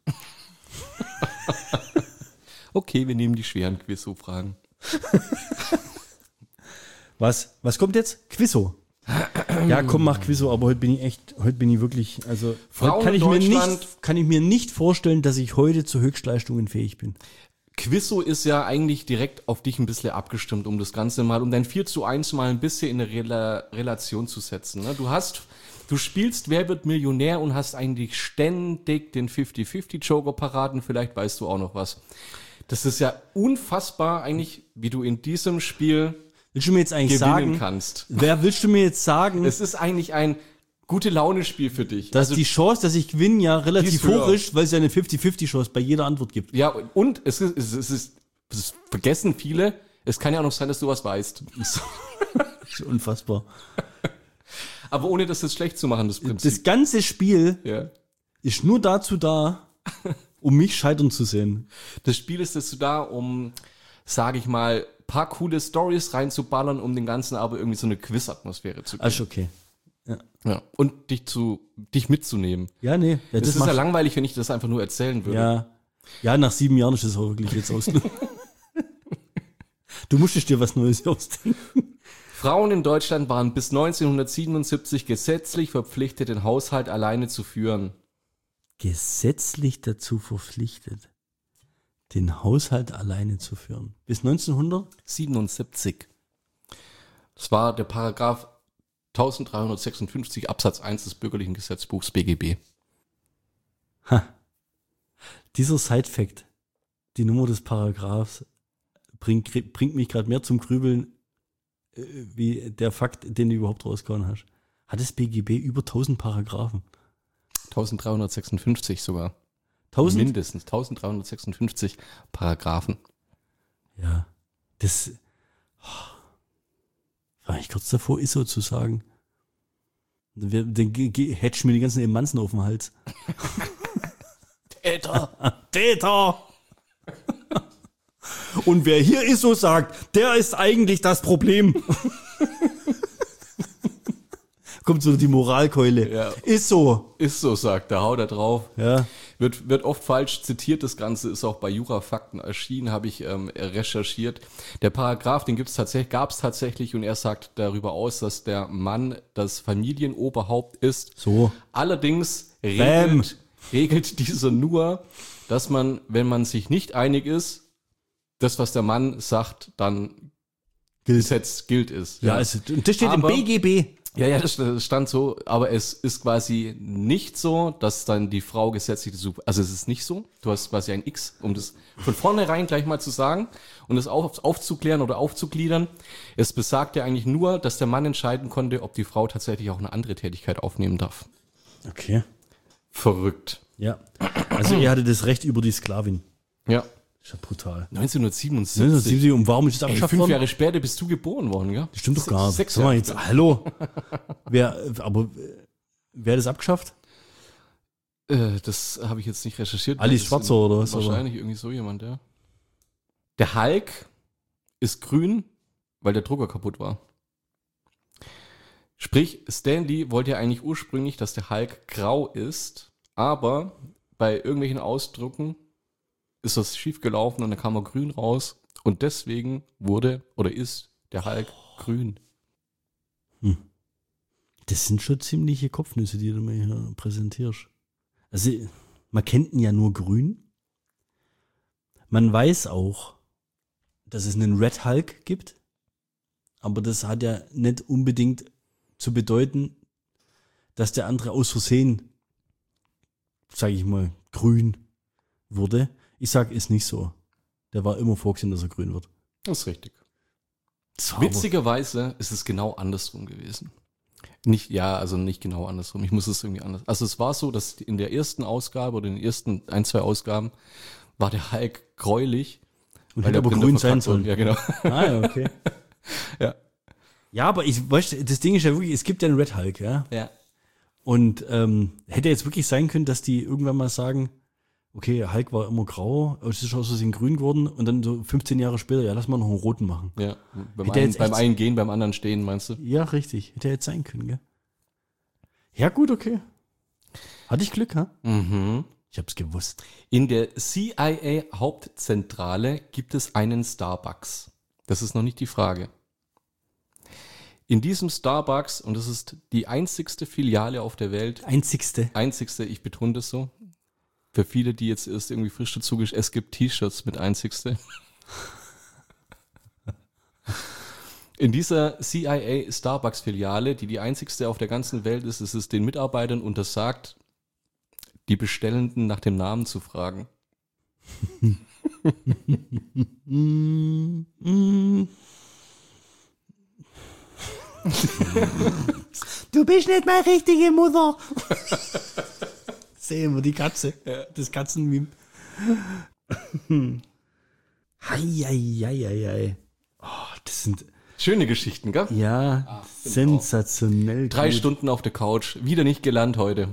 Okay, wir nehmen die schweren Quiz-Fragen. Was kommt jetzt? Quizzo. Ja, komm, mach Quizzo, aber heute bin ich wirklich, also Frauen heute in kann ich mir nicht vorstellen, dass ich heute zu Höchstleistungen fähig bin. Quizzo ist ja eigentlich direkt auf dich ein bisschen abgestimmt, um das Ganze mal, um dein 4:1 mal ein bisschen in eine Relation zu setzen. Ne? Du spielst Wer wird Millionär und hast eigentlich ständig den 50-50-Joker parat und vielleicht weißt du auch noch was. Das ist ja unfassbar eigentlich, wie du in diesem Spiel Willst du mir jetzt eigentlich gewinnen sagen, kannst. willst du mir jetzt sagen, Es ist eigentlich ein gute Laune-Spiel für dich. dass die Chance, dass ich gewinne, ja relativ höher. hoch ist, weil es ja eine 50-50-Chance bei jeder Antwort gibt. Ja, und es vergessen viele, es kann ja auch noch sein, dass du was weißt. Das ist unfassbar. Aber ohne das jetzt schlecht zu machen, das Prinzip. Das ganze Spiel Ja. ist nur dazu da, um mich scheitern zu sehen. Das Spiel ist dazu da, um, sage ich mal, paar coole Stories reinzuballern, um den Ganzen aber irgendwie so eine Quiz-Atmosphäre zu geben. Also okay. Ja. Und dich mitzunehmen. Ja, nee. Ja, Es ist ja macht- langweilig, wenn ich das einfach nur erzählen würde. ja, nach 7 Jahren ist das auch wirklich jetzt ausgelöst. Du musstest dir was Neues ausdenken. Frauen in Deutschland waren bis 1977 gesetzlich verpflichtet, den Haushalt alleine zu führen. Gesetzlich dazu verpflichtet, den Haushalt alleine zu führen. Bis 1977. Das war der Paragraph 1356 Absatz 1 des Bürgerlichen Gesetzbuchs BGB. Dieser Side-Fact, die Nummer des Paragraphs, bringt mich gerade mehr zum Grübeln, wie der Fakt, den du überhaupt rausgehauen hast. Hat das BGB über 1000 Paragraphen? 1356 sogar. 1000? Mindestens 1356 Paragraphen. Ja, das war ich kurz davor, ISO zu sagen. Dann hättest du mir die ganzen Emanzen auf dem Hals. Täter! Und wer hier ISO sagt, der ist eigentlich das Problem. Kommt so die Moralkeule. Ja. ISO. Ist so, sagt er, hau da drauf. Ja. Wird oft falsch zitiert, das Ganze ist auch bei Jurafakten erschienen, habe ich recherchiert. Der Paragraph, den gab's tatsächlich und er sagt darüber aus, dass der Mann das Familienoberhaupt ist. So. Allerdings regelt dieser nur, dass man, wenn man sich nicht einig ist, das, was der Mann sagt, dann gilt ist. Ja, also, das steht im BGB. Ja, das stand so, aber es ist quasi nicht so, dass dann die Frau gesetzlich also es ist nicht so, du hast quasi ein X, um das von vornherein gleich mal zu sagen und das aufzuklären oder aufzugliedern. Es besagt ja eigentlich nur, dass der Mann entscheiden konnte, ob die Frau tatsächlich auch eine andere Tätigkeit aufnehmen darf. Okay. Verrückt. Ja. Also er hatte das Recht über die Sklavin. Ja. Das ist ja brutal. 1977. Und warum ist das abgeschafft worden? 5 Jahre später bist du geboren worden, gell? Das stimmt doch gar nicht. 6 Sag mal Jahre. jetzt, hallo? Wer hat das abgeschafft? Das habe ich jetzt nicht recherchiert. Alice Schwarzer oder was? Wahrscheinlich irgendwie so jemand, ja. Der Hulk ist grün, weil der Drucker kaputt war. Sprich, Stan Lee wollte ja eigentlich ursprünglich, dass der Hulk grau ist, aber bei irgendwelchen Ausdrucken ist das schief gelaufen und dann kam er grün raus und deswegen ist der Hulk grün. Das sind schon ziemliche Kopfnüsse, die du mir hier präsentierst. Also, man kennt ihn ja nur grün. Man weiß auch, dass es einen Red Hulk gibt, aber das hat ja nicht unbedingt zu bedeuten, dass der andere aus Versehen, sage ich mal, grün wurde. Ich sag, ist nicht so. Der war immer vorgesehen, dass er grün wird. Das ist richtig. Witzigerweise ist es genau andersrum gewesen. Nicht genau andersrum. Ich muss es irgendwie anders. Also es war so, dass in der ersten Ausgabe oder in den ersten 1-2 Ausgaben war der Hulk gräulich. Und hätte aber grün sein sollen. Ja, genau. Ah, okay. Ja. Ja, aber das Ding ist ja wirklich, es gibt ja einen Red Hulk, ja. Ja. Und hätte jetzt wirklich sein können, dass die irgendwann mal sagen, okay, Hulk war immer grau, aber es ist aus Versehen grün geworden und dann so 15 Jahre später, ja, lass mal noch einen roten machen. Ja, beim einen gehen, beim anderen stehen, meinst du? Ja, richtig. Hätte jetzt sein können, gell? Ja, gut, okay. Hatte ich Glück, ha? Mhm. Ich hab's gewusst. In der CIA-Hauptzentrale gibt es einen Starbucks. Das ist noch nicht die Frage. In diesem Starbucks, und das ist die einzigste Filiale auf der Welt. Einzigste, ich betone das so. Für viele, die jetzt erst irgendwie frisch dazu, es gibt T-Shirts mit einzigste. In dieser CIA Starbucks-Filiale, die einzigste auf der ganzen Welt ist, ist es den Mitarbeitern untersagt, die Bestellenden nach dem Namen zu fragen. Du bist nicht meine richtige Mutter. Sehen wir die Katze. Ja. Das Katzenmeme. Heieieiei. Oh, das sind schöne Geschichten, gell? Ja, sensationell. 3 Stunden auf der Couch. Wieder nicht gelernt heute.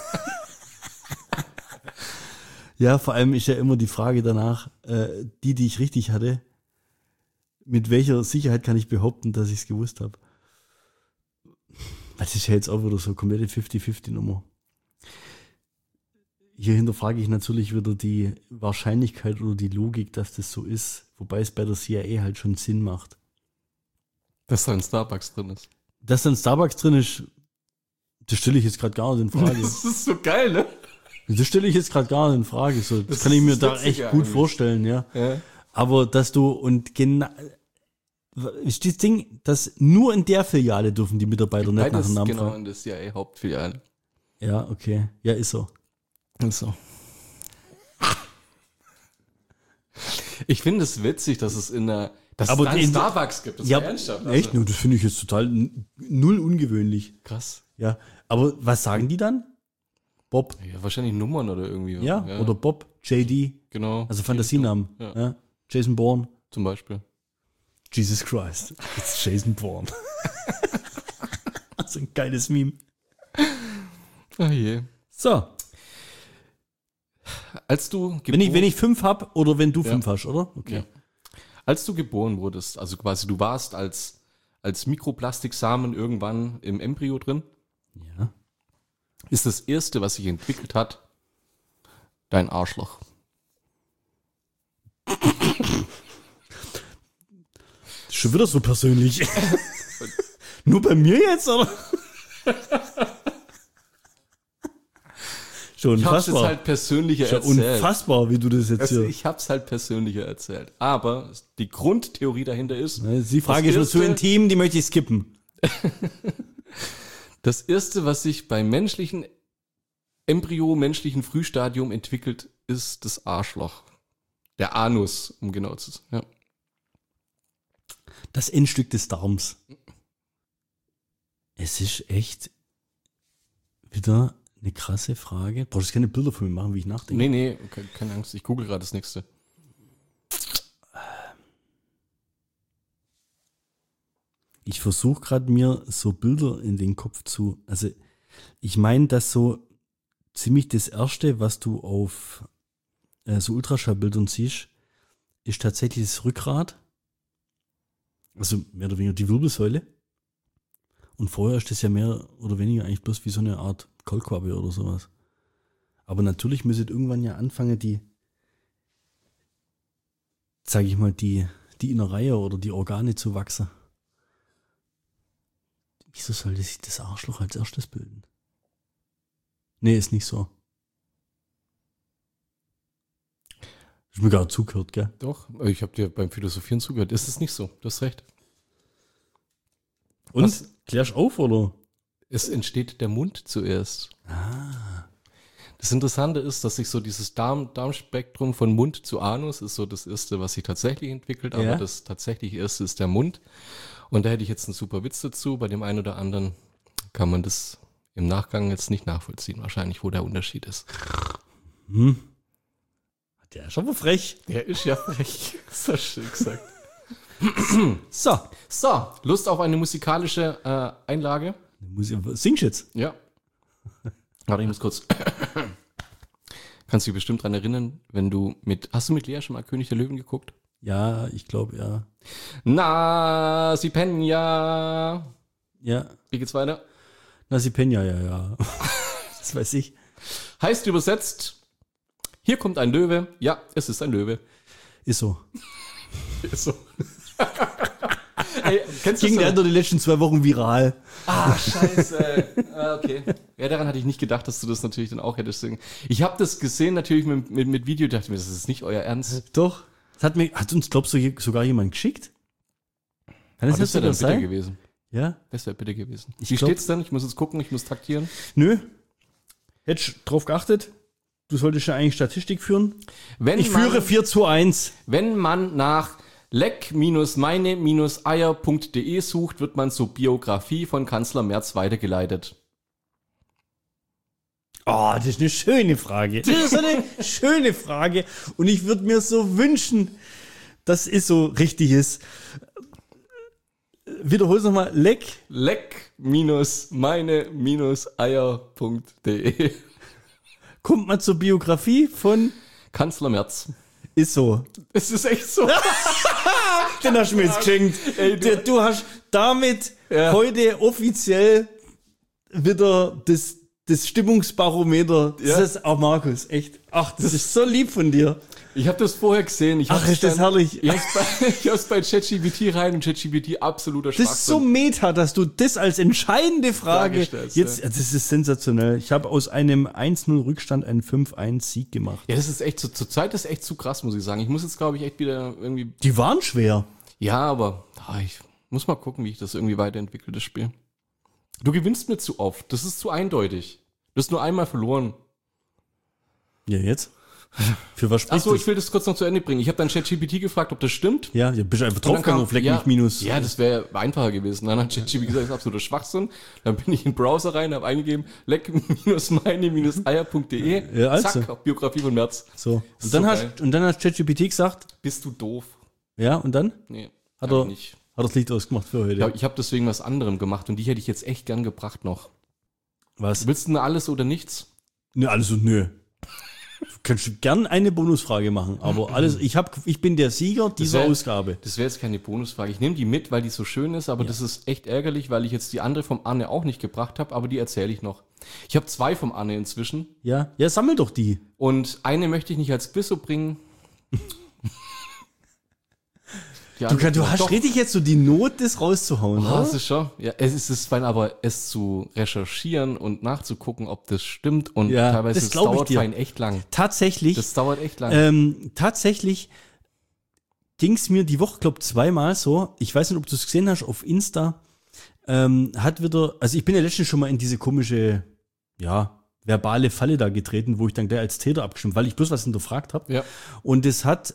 Ja, vor allem ist ja immer die Frage danach, die ich richtig hatte, mit welcher Sicherheit kann ich behaupten, dass ich es gewusst habe? Das ist ja jetzt auch wieder so eine komplette 50-50-Nummer. Hier hinterfrage ich natürlich wieder die Wahrscheinlichkeit oder die Logik, dass das so ist, Wobei es bei der CIA halt schon Sinn macht. Dass da ein Starbucks drin ist. Dass da ein Starbucks drin ist, das stelle ich jetzt gerade gar nicht in Frage. Das ist so geil, ne? Das stelle ich jetzt gerade gar nicht in Frage. So, das kann ich mir da echt gut vorstellen, ja. Aber dass du, und genau, ist das Ding, dass nur in der Filiale dürfen die Mitarbeiter nicht nach dem Namen genau, fragen. in der CIA-Hauptfiliale. Ja, okay. Ja, ist so. Ist so. Ich finde es witzig, dass es dass es einen Starbucks gibt. Das ja, ernsthaft. Echt? Das finde ich jetzt total null ungewöhnlich. Krass. Ja, aber was sagen die dann? Bob. Ja, wahrscheinlich Nummern oder irgendwie. Ja, oder Bob, JD. Genau. Also Fantasienamen. Ja. Jason Bourne. Zum Beispiel. Jesus Christ. It's Jason Bourne. So ein geiles Meme. Oh je. So. Als du Wenn ich 5 hab oder wenn du 5 hast, oder? Okay. Ja. Als du geboren wurdest, also quasi du warst als Mikroplastiksamen irgendwann im Embryo drin, Ja. ist das erste, was sich entwickelt hat, dein Arschloch. Schon wieder so persönlich. Nur bei mir jetzt, oder? Schon Ich hab's jetzt unfassbar. halt persönlicher Schon erzählt. unfassbar, wie du das jetzt hier. Ich hab's halt persönlicher erzählt. Aber die Grundtheorie dahinter ist, Die Frage ist schon zu intim, die möchte ich skippen. das erste, was sich beim menschlichen Embryo, menschlichen Frühstadium entwickelt, ist das Arschloch. Der Anus, um genau zu sein. Ja. Das Endstück des Darms. Es ist echt wieder eine krasse Frage. Brauchst du keine Bilder von mir machen, wie ich nachdenke? Nee, keine Angst, ich google gerade das nächste. Ich versuche gerade mir so Bilder in den Kopf zu. Also ich meine, dass so ziemlich das Erste, was du auf so Ultraschallbildern siehst, ist tatsächlich das Rückgrat. Also mehr oder weniger die Wirbelsäule. Und vorher ist das ja mehr oder weniger eigentlich bloß wie so eine Art Kaulquappe oder sowas. Aber natürlich müsste irgendwann ja anfangen, die Innereien oder die Organe zu wachsen. Wieso sollte sich das Arschloch als erstes bilden? Nee, ist nicht so. Ich mir gerade zugehört, gell? Doch, ich habe dir beim Philosophieren zugehört. Ist es nicht so? Du hast recht. Und? Was? Klärst auf, oder? Es entsteht der Mund zuerst. Das Interessante ist, dass sich so dieses Darmspektrum von Mund zu Anus ist so das Erste, was sich tatsächlich entwickelt, aber das tatsächlich Erste ist der Mund. Und da hätte ich jetzt einen super Witz dazu. Bei dem einen oder anderen kann man das im Nachgang jetzt nicht nachvollziehen, wahrscheinlich, wo der Unterschied ist. Der ist aber frech. Der ist ja frech. So schön gesagt. So. Lust auf eine musikalische Einlage? Singst jetzt? Ja. Warte, ich muss kurz. Kannst du dich bestimmt dran erinnern, hast du mit Lea schon mal König der Löwen geguckt? Ja, ich glaube, ja. Na, si Peña. Ja. Wie geht's weiter? Na, si Peña, ja. Das weiß ich. Heißt übersetzt, hier kommt ein Löwe. Ja, es ist ein Löwe. Ist so. Ist so. Ey, kennst Ging du der die letzten 2 Wochen viral. Scheiße. Okay. Ja, daran hatte ich nicht gedacht, dass du das natürlich dann auch hättest. Ich habe das gesehen natürlich mit Video, dachte mir, das ist nicht euer Ernst. Doch. Das hat uns, glaubst du, sogar jemand geschickt? Kann Das wäre dann bitter gewesen. Ja? Das wäre bitter gewesen. Ich Wie glaub- steht's denn? Ich muss jetzt gucken, ich muss taktieren. Nö. Hättest drauf geachtet? Du solltest ja eigentlich Statistik führen. Ich führe 4:1. Wenn man nach leck-meine-eier.de sucht, wird man zur Biografie von Kanzler Merz weitergeleitet. Oh, das ist eine schöne Frage. Das ist eine schöne Frage. Und ich würde mir so wünschen, dass es so richtig ist. Wiederhol's nochmal. Leck-meine-eier.de Kommt man zur Biografie von Kanzler Merz. Ist so. Es ist echt so. Den hast du mir jetzt geschenkt. Du hast damit heute offiziell wieder das Stimmungsbarometer. Das ist auch Markus, echt. Ach, das ist so lieb von dir. Ich habe das vorher gesehen. Ach, ist das herrlich. Ich hab's bei ChatGPT rein und ChatGPT absoluter Schwachsinn. Das ist so meta, dass du das als entscheidende Frage jetzt, das ist sensationell. Ich habe aus einem 1-0 Rückstand einen 5-1 Sieg gemacht. Ja, das ist echt, zur Zeit ist echt zu krass, muss ich sagen. Ich muss jetzt, glaube ich, echt wieder irgendwie... Die waren schwer. Ja, aber ich muss mal gucken, wie ich das irgendwie weiterentwickle, das Spiel. Du gewinnst mir zu oft. Das ist zu eindeutig. Du hast nur einmal verloren. Ja, jetzt? Für was sprichst Achso, ich will das kurz noch zu Ende bringen. Ich habe dann ChatGPT gefragt, ob das stimmt. Ja, bist du einfach draufgegangen auf Leck mich minus. Ja, das wäre einfacher gewesen. Dann hat ChatGPT gesagt, das ist absoluter Schwachsinn. Dann bin ich in den Browser rein, habe eingegeben, leck-meine-eier.de. Ja, also. Zack, auf Biografie von Merz. So. Und dann hat ChatGPT gesagt, bist du doof? Ja, und dann? Nee, hat er nicht. Hat das Licht ausgemacht für heute? Ja, ich habe deswegen was anderem gemacht und die hätte ich jetzt echt gern gebracht noch. Was? Willst du denn alles oder nichts? Nö, alles und nö. Du kannst gern eine Bonusfrage machen, aber alles, ich bin der Sieger dieser Ausgabe. Das wäre jetzt keine Bonusfrage. Ich nehme die mit, weil die so schön ist, aber das ist echt ärgerlich, weil ich jetzt die andere vom Arne auch nicht gebracht habe, aber die erzähle ich noch. Ich habe 2 vom Arne inzwischen. Ja, sammel doch die. Und eine möchte ich nicht als Quiz so bringen. Du hast richtig jetzt so die Not, das rauszuhauen, oder? Das ist schon. Ja, es ist fein, aber es zu recherchieren und nachzugucken, ob das stimmt und teilweise das dauert fein echt lang. Tatsächlich. Das dauert echt lang. Tatsächlich ging es mir die Woche, glaube ich, 2-mal so. Ich weiß nicht, ob du es gesehen hast auf Insta. Hat wieder, also ich bin ja letztens schon mal in diese komische, verbale Falle da getreten, wo ich dann gleich als Täter abgestimmt, weil ich bloß was hinterfragt habe. Ja. Und es hat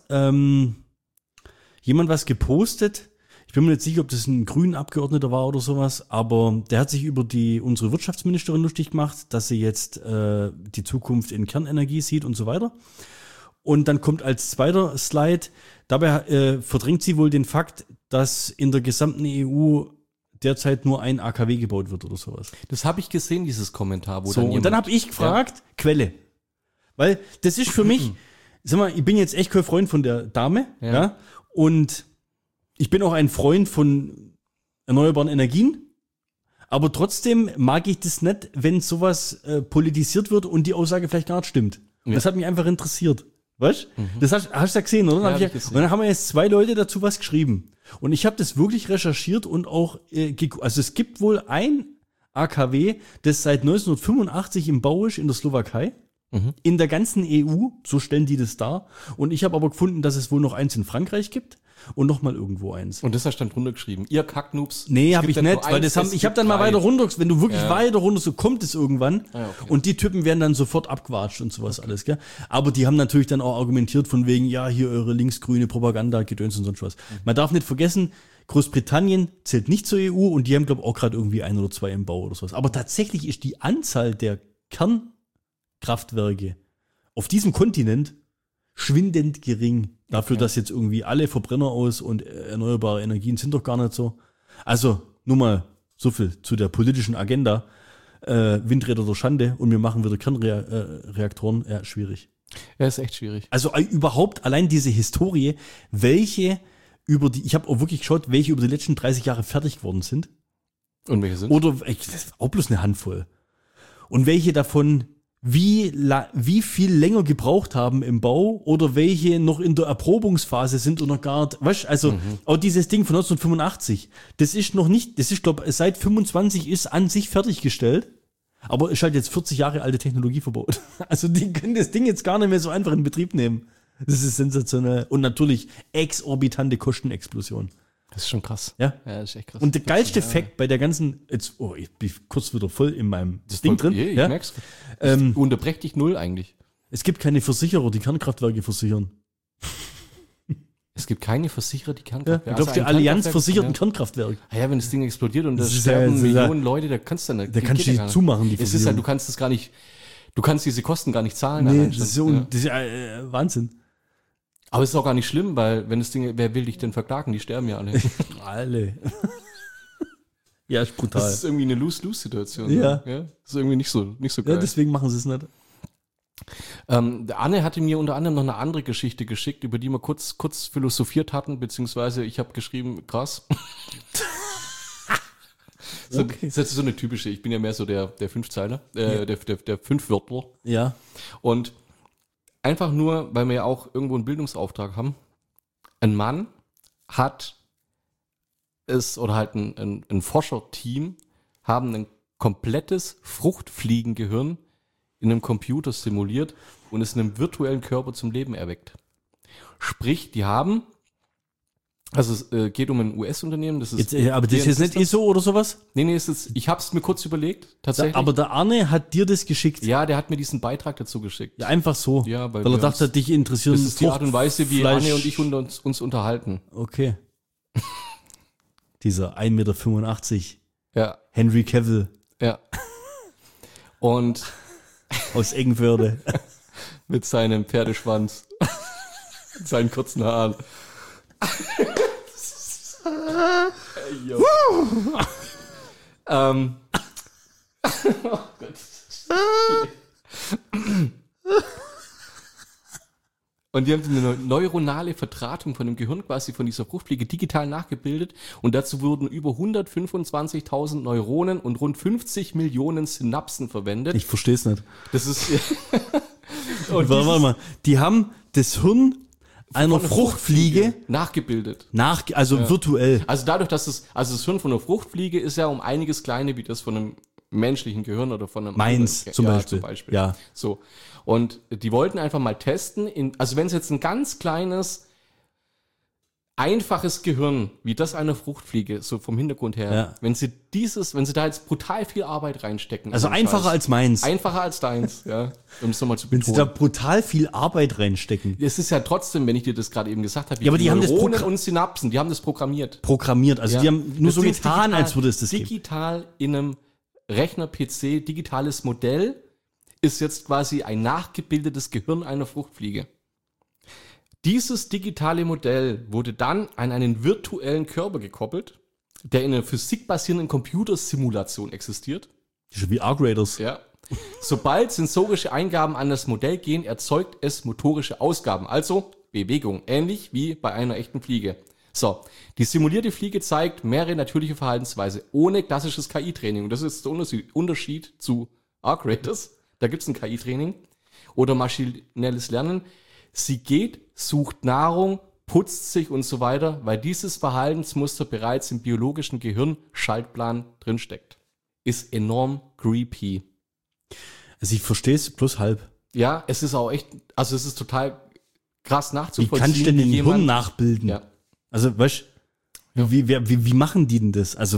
jemand was gepostet. Ich bin mir nicht sicher, ob das ein grünen Abgeordneter war oder sowas, aber der hat sich über unsere Wirtschaftsministerin lustig gemacht, dass sie jetzt die Zukunft in Kernenergie sieht und so weiter. Und dann kommt als zweiter Slide, dabei verdrängt sie wohl den Fakt, dass in der gesamten EU derzeit nur ein AKW gebaut wird oder sowas. Das habe ich gesehen, dieses Kommentar. Und dann habe ich gefragt, Quelle. Weil das ist für mich, sag mal, ich bin jetzt echt kein Freund von der Dame, ja. Und ich bin auch ein Freund von erneuerbaren Energien, aber trotzdem mag ich das nicht, wenn sowas politisiert wird und die Aussage vielleicht gar nicht stimmt. Ja. Das hat mich einfach interessiert. Weißt du? Das hast du ja gesehen, oder? Ja, und dann haben wir jetzt 2 Leute dazu was geschrieben. Und ich habe das wirklich recherchiert und auch also es gibt wohl ein AKW, das seit 1985 im Bau ist in der Slowakei. In der ganzen EU, so stellen die das dar. Und ich habe aber gefunden, dass es wohl noch eins in Frankreich gibt und noch mal irgendwo eins. Und das hast du dann runtergeschrieben. Ihr Kacknoobs. Nee, habe ich nicht, weil ich habe dann mal weiter runter, wenn du wirklich weiter runter, so kommt es irgendwann. Okay. Und die Typen werden dann sofort abgewatscht und sowas alles, gell? Aber die haben natürlich dann auch argumentiert von wegen, ja, hier eure linksgrüne Propaganda, Gedöns und sonst was. Man darf nicht vergessen, Großbritannien zählt nicht zur EU und die haben, glaube ich, auch gerade irgendwie 1 oder 2 im Bau oder sowas. Aber tatsächlich ist die Anzahl der Kernkraftwerke auf diesem Kontinent schwindend gering. Dafür, dass jetzt irgendwie alle Verbrenner aus und erneuerbare Energien sind doch gar nicht so. Also, nur mal so viel zu der politischen Agenda. Windräder der Schande und wir machen wieder Kernreaktoren. Ja, schwierig. Ja, ist echt schwierig. Also überhaupt allein diese Historie, ich habe auch wirklich geschaut, welche über die letzten 30 Jahre fertig geworden sind. Und welche sind? Oder, das ist auch bloß eine Handvoll. Und welche davon wie viel länger gebraucht haben im Bau oder welche noch in der Erprobungsphase sind und noch gar nicht, weißt, also auch dieses Ding von 1985, das ist glaube ich, seit 25 ist an sich fertiggestellt, aber ist halt jetzt 40 Jahre alte Technologie verbaut. Also die können das Ding jetzt gar nicht mehr so einfach in Betrieb nehmen. Das ist sensationell. Und natürlich exorbitante Kostenexplosion. Das ist schon krass. Ja, das ist echt krass. Und der geilste Fact bei der ganzen, ich bin kurz wieder voll in meinem Ding drin. Ich merk's. Ich unterbrech dich null eigentlich. Es gibt keine Versicherer, die Kernkraftwerke versichern. Es gibt keine Versicherer, die Kernkraftwerke. Ich glaube, die Allianz versichert ein Kernkraftwerk. Ja, wenn das Ding explodiert und das sterben Millionen Leute, da kannst du nicht. Da kannst du die zumachen, die Versicherung. Es ist halt, du kannst es gar nicht, du kannst diese Kosten gar nicht zahlen. Nee, das ist Wahnsinn. Aber es ist auch gar nicht schlimm, weil wenn das Ding, wer will dich denn verklagen? Die sterben ja alle. Alle. Ja, ist brutal. Das ist irgendwie eine Lose-Lose-Situation. Ja. Das ist irgendwie nicht so geil. Ja, deswegen machen sie es nicht. Der Anne hatte mir unter anderem noch eine andere Geschichte geschickt, über die wir kurz philosophiert hatten, beziehungsweise ich habe geschrieben, krass. Okay. Das ist so eine typische, ich bin ja mehr so der Fünfzeiler, der Fünfwörtler. Ja. Und einfach nur, weil wir ja auch irgendwo einen Bildungsauftrag haben. Ein Mann hat es, oder halt ein Forscherteam, haben ein komplettes Fruchtfliegengehirn in einem Computer simuliert und es in einem virtuellen Körper zum Leben erweckt. Sprich, die haben, also es geht um ein US-Unternehmen, das ist... Jetzt, aber das ist jetzt nicht ISO oder sowas? Nee, ich habe es mir kurz überlegt, tatsächlich. Aber der Arne hat dir das geschickt? Ja, der hat mir diesen Beitrag dazu geschickt. Ja, einfach so. Ja, weil er dachte, dich interessiert. Das ist die Art und Weise, wie Arne und ich uns unterhalten. Okay. Dieser 1,85 Meter Ja. Henry Cavill. Ja. Und aus Eggenförde. mit seinem Pferdeschwanz. Mit seinen kurzen Haaren. Oh Gott. Und die haben eine neuronale Verdrahtung von dem Gehirn quasi von dieser Fruchtfliege digital nachgebildet und dazu wurden über 125.000 Neuronen und rund 50 Millionen Synapsen verwendet. Ich verstehe es nicht. Das ist... und warte mal, die haben das Hirn einer Fruchtfliege nachgebildet. Virtuell. Also dadurch, dass das Hirn von einer Fruchtfliege ist ja um einiges kleiner wie das von einem menschlichen Gehirn oder von einem Meins zum Beispiel. Ja. So. Und die wollten einfach mal testen, also wenn es jetzt ein ganz kleines, einfaches Gehirn, wie das einer Fruchtfliege, so vom Hintergrund her, wenn sie da jetzt brutal viel Arbeit reinstecken. Also einfacher als meins. Einfacher als deins, ja. Um es nochmal zu betonen. Wenn sie da brutal viel Arbeit reinstecken. Es ist ja trotzdem, wenn ich dir das gerade eben gesagt habe, ja, aber die haben das und Synapsen, die haben das programmiert. Also die haben nur das so getan, als würde es das geben. Digital in einem Rechner-PC, digitales Modell, ist jetzt quasi ein nachgebildetes Gehirn einer Fruchtfliege. Dieses digitale Modell wurde dann an einen virtuellen Körper gekoppelt, der in einer physikbasierenden Computersimulation existiert. Das ist wie R-Graders. Ja. Sobald sensorische Eingaben an das Modell gehen, erzeugt es motorische Ausgaben, also Bewegung, ähnlich wie bei einer echten Fliege. So, die simulierte Fliege zeigt mehrere natürliche Verhaltensweisen ohne klassisches KI-Training. Und das ist der Unterschied zu R-Graders. Da gibt es ein KI-Training oder maschinelles Lernen. Sie geht, sucht Nahrung, putzt sich und so weiter, weil dieses Verhaltensmuster bereits im biologischen Gehirnschaltplan drinsteckt. Ist enorm creepy. Also ich verstehe es bloß halb. Ja, es ist auch echt, also es ist total krass nachzuvollziehen. Wie kannst du denn den Hirn nachbilden? Ja. Also weißt du, wie machen die denn das? Also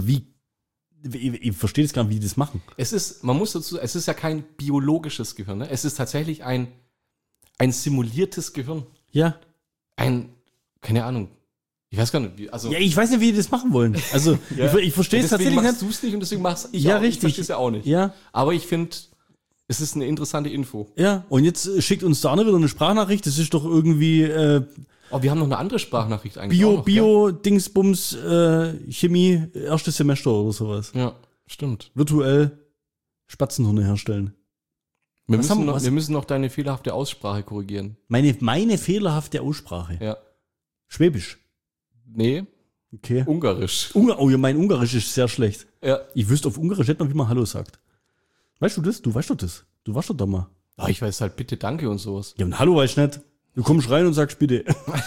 ich verstehe das gar nicht, wie die das machen. Es ist ja kein biologisches Gehirn, ne? Es ist tatsächlich ein simuliertes Gehirn. Ja. Keine Ahnung. Ich weiß gar nicht, wie, also. Ja, ich weiß nicht, wie die das machen wollen. Also, ja. ich verstehe es tatsächlich nicht. Deswegen machst du es nicht und deswegen mach's ich ja, auch. Richtig. Ich verstehe es ja auch nicht. Ja. Aber ich finde, es ist eine interessante Info. Ja, und jetzt schickt uns da wieder eine Sprachnachricht. Das ist doch irgendwie, wir haben noch eine andere Sprachnachricht eigentlich. Dingsbums, Chemie, erstes Semester oder sowas. Ja, stimmt. Virtuell Spatzenhirne herstellen. Wir müssen noch deine fehlerhafte Aussprache korrigieren. Meine fehlerhafte Aussprache? Ja. Schwäbisch? Nee. Okay. Ungarisch. Oh ja, mein Ungarisch ist sehr schlecht. Ja. Ich wüsste auf Ungarisch nicht mal, wie man Hallo sagt. Weißt du das? Du weißt doch das. Du warst doch da mal. Ah, ich weiß halt bitte, danke und sowas. Ja, und Hallo weiß ich nicht. Du kommst rein und sagst bitte.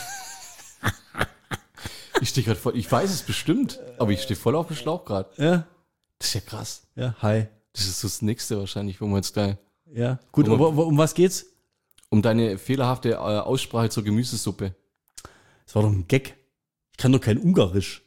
Ich stehe gerade voll, ich weiß es bestimmt, aber ich stehe voll auf dem Schlauch gerade. Ja. Das ist ja krass. Ja, hi. Das ist so das Nächste wahrscheinlich, wo wir jetzt gleich. Ja, gut, aber um was geht's? Um deine fehlerhafte Aussprache zur Gemüsesuppe. Das war doch ein Gag. Ich kann doch kein Ungarisch.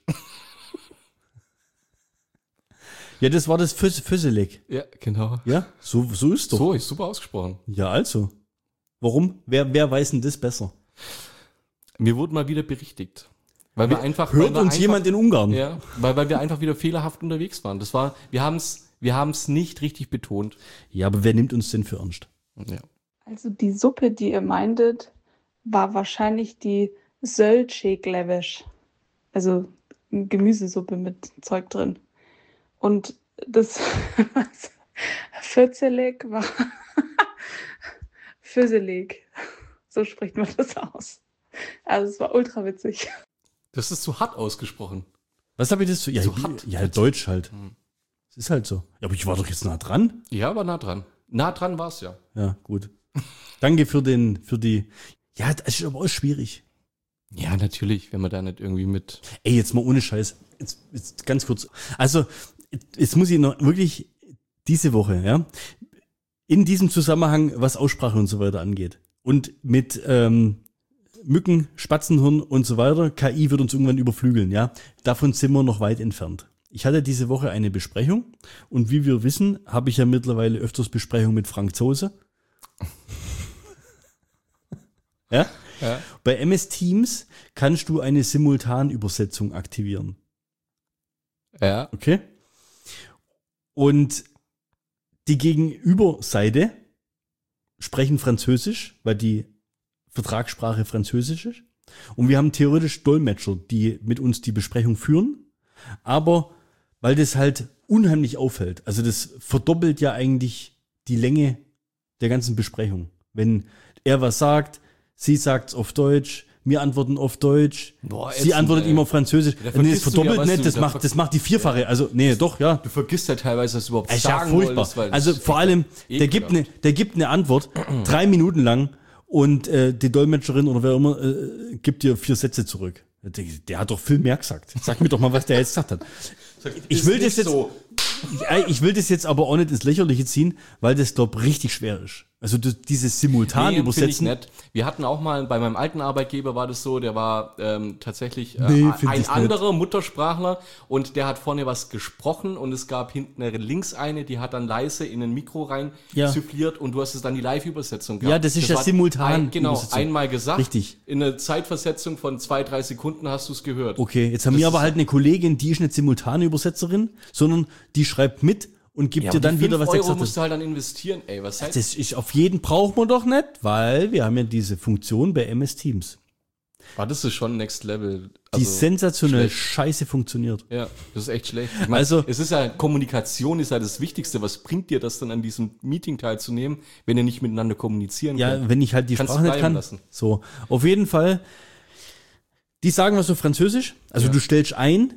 Ja, das war das Föselik. Ja, genau. Ja, so ist doch. So, ist super ausgesprochen. Ja, also. Warum? Wer weiß denn das besser? Mir wurde mal wieder berichtigt. Weil wir einfach. Hört uns jemand in Ungarn? Ja, weil wir einfach wieder fehlerhaft unterwegs waren. Wir haben es nicht richtig betont. Ja, aber wer nimmt uns denn für ernst? Ja. Also die Suppe, die ihr meintet, war wahrscheinlich die Zöldscheglevesch. Also Gemüsesuppe mit Zeug drin. Und das Fözelik war Föselik. So spricht man das aus. Also es war ultra witzig. Das ist zu hart ausgesprochen. Was habe ich das so? Ja, so hart. Ja, Deutsch halt. Es ist halt so. Ja, aber ich war doch jetzt nah dran. Ja, aber nah dran. Nah dran war es ja. Ja, gut. Danke für die, ja, das ist aber auch schwierig. Ja, natürlich, wenn man da nicht irgendwie mit... Ey, jetzt mal ohne Scheiß, jetzt ganz kurz. Also, jetzt muss ich noch wirklich diese Woche, ja, in diesem Zusammenhang, was Aussprache und so weiter angeht und mit Mücken, Spatzenhirn und so weiter, KI wird uns irgendwann überflügeln, ja, davon sind wir noch weit entfernt. Ich hatte diese Woche eine Besprechung und wie wir wissen, habe ich ja mittlerweile öfters Besprechungen mit Frank Zose. Ja? Ja. Bei MS Teams kannst du eine Simultanübersetzung aktivieren. Ja. Okay. Und die Gegenüberseite sprechen Französisch, weil die Vertragssprache Französisch ist. Und wir haben theoretisch Dolmetscher, die mit uns die Besprechung führen. Aber weil das halt unheimlich auffällt, also das verdoppelt ja eigentlich die Länge der ganzen Besprechung. Wenn er was sagt, sie sagt's auf Deutsch, wir antworten auf Deutsch, sie antwortet ihm auf Französisch. Nee, das verdoppelt ja, nicht, das macht die Vierfache. Also, nee, doch, ja. Du vergisst ja teilweise, dass du überhaupt sagen wolltest. Also vor allem, der gibt eine Antwort, 3 Minuten lang und die Dolmetscherin oder wer immer gibt dir 4 Sätze zurück. Der hat doch viel mehr gesagt. Sag mir doch mal, was der jetzt gesagt hat. Ich will das jetzt aber auch nicht ins Lächerliche ziehen, weil das, glaube ich, richtig schwer ist. Also dieses simultan übersetzen. Nett. Wir hatten auch mal, bei meinem alten Arbeitgeber war das so, der war tatsächlich ein anderer Muttersprachler und der hat vorne was gesprochen und es gab hinten links eine, die hat dann leise in ein Mikro rein souffliert und du hast es dann die Live-Übersetzung gehabt. Ja, das ist ja simultan. Genau, einmal gesagt. Richtig. In einer Zeitversetzung von 2-3 Sekunden hast du es gehört. Okay, jetzt haben wir aber halt eine Kollegin, die ist nicht simultane Übersetzerin, sondern die schreibt mit und gibt dir dann wieder was €5 musst du halt dann investieren, ey, was heißt das? Ist auf jeden braucht man doch nicht, weil wir haben ja diese Funktion bei MS Teams. Das ist schon Next Level. Die sensationell scheiße funktioniert. Ja, das ist echt schlecht. Ich meine, es ist ja, Kommunikation ist ja das Wichtigste. Was bringt dir das dann an diesem Meeting teilzunehmen, wenn ihr nicht miteinander kommunizieren könnt? Ja, wenn ich halt die Sprache nicht kann. So, auf jeden Fall, die sagen was auf Französisch. Also du stellst ein,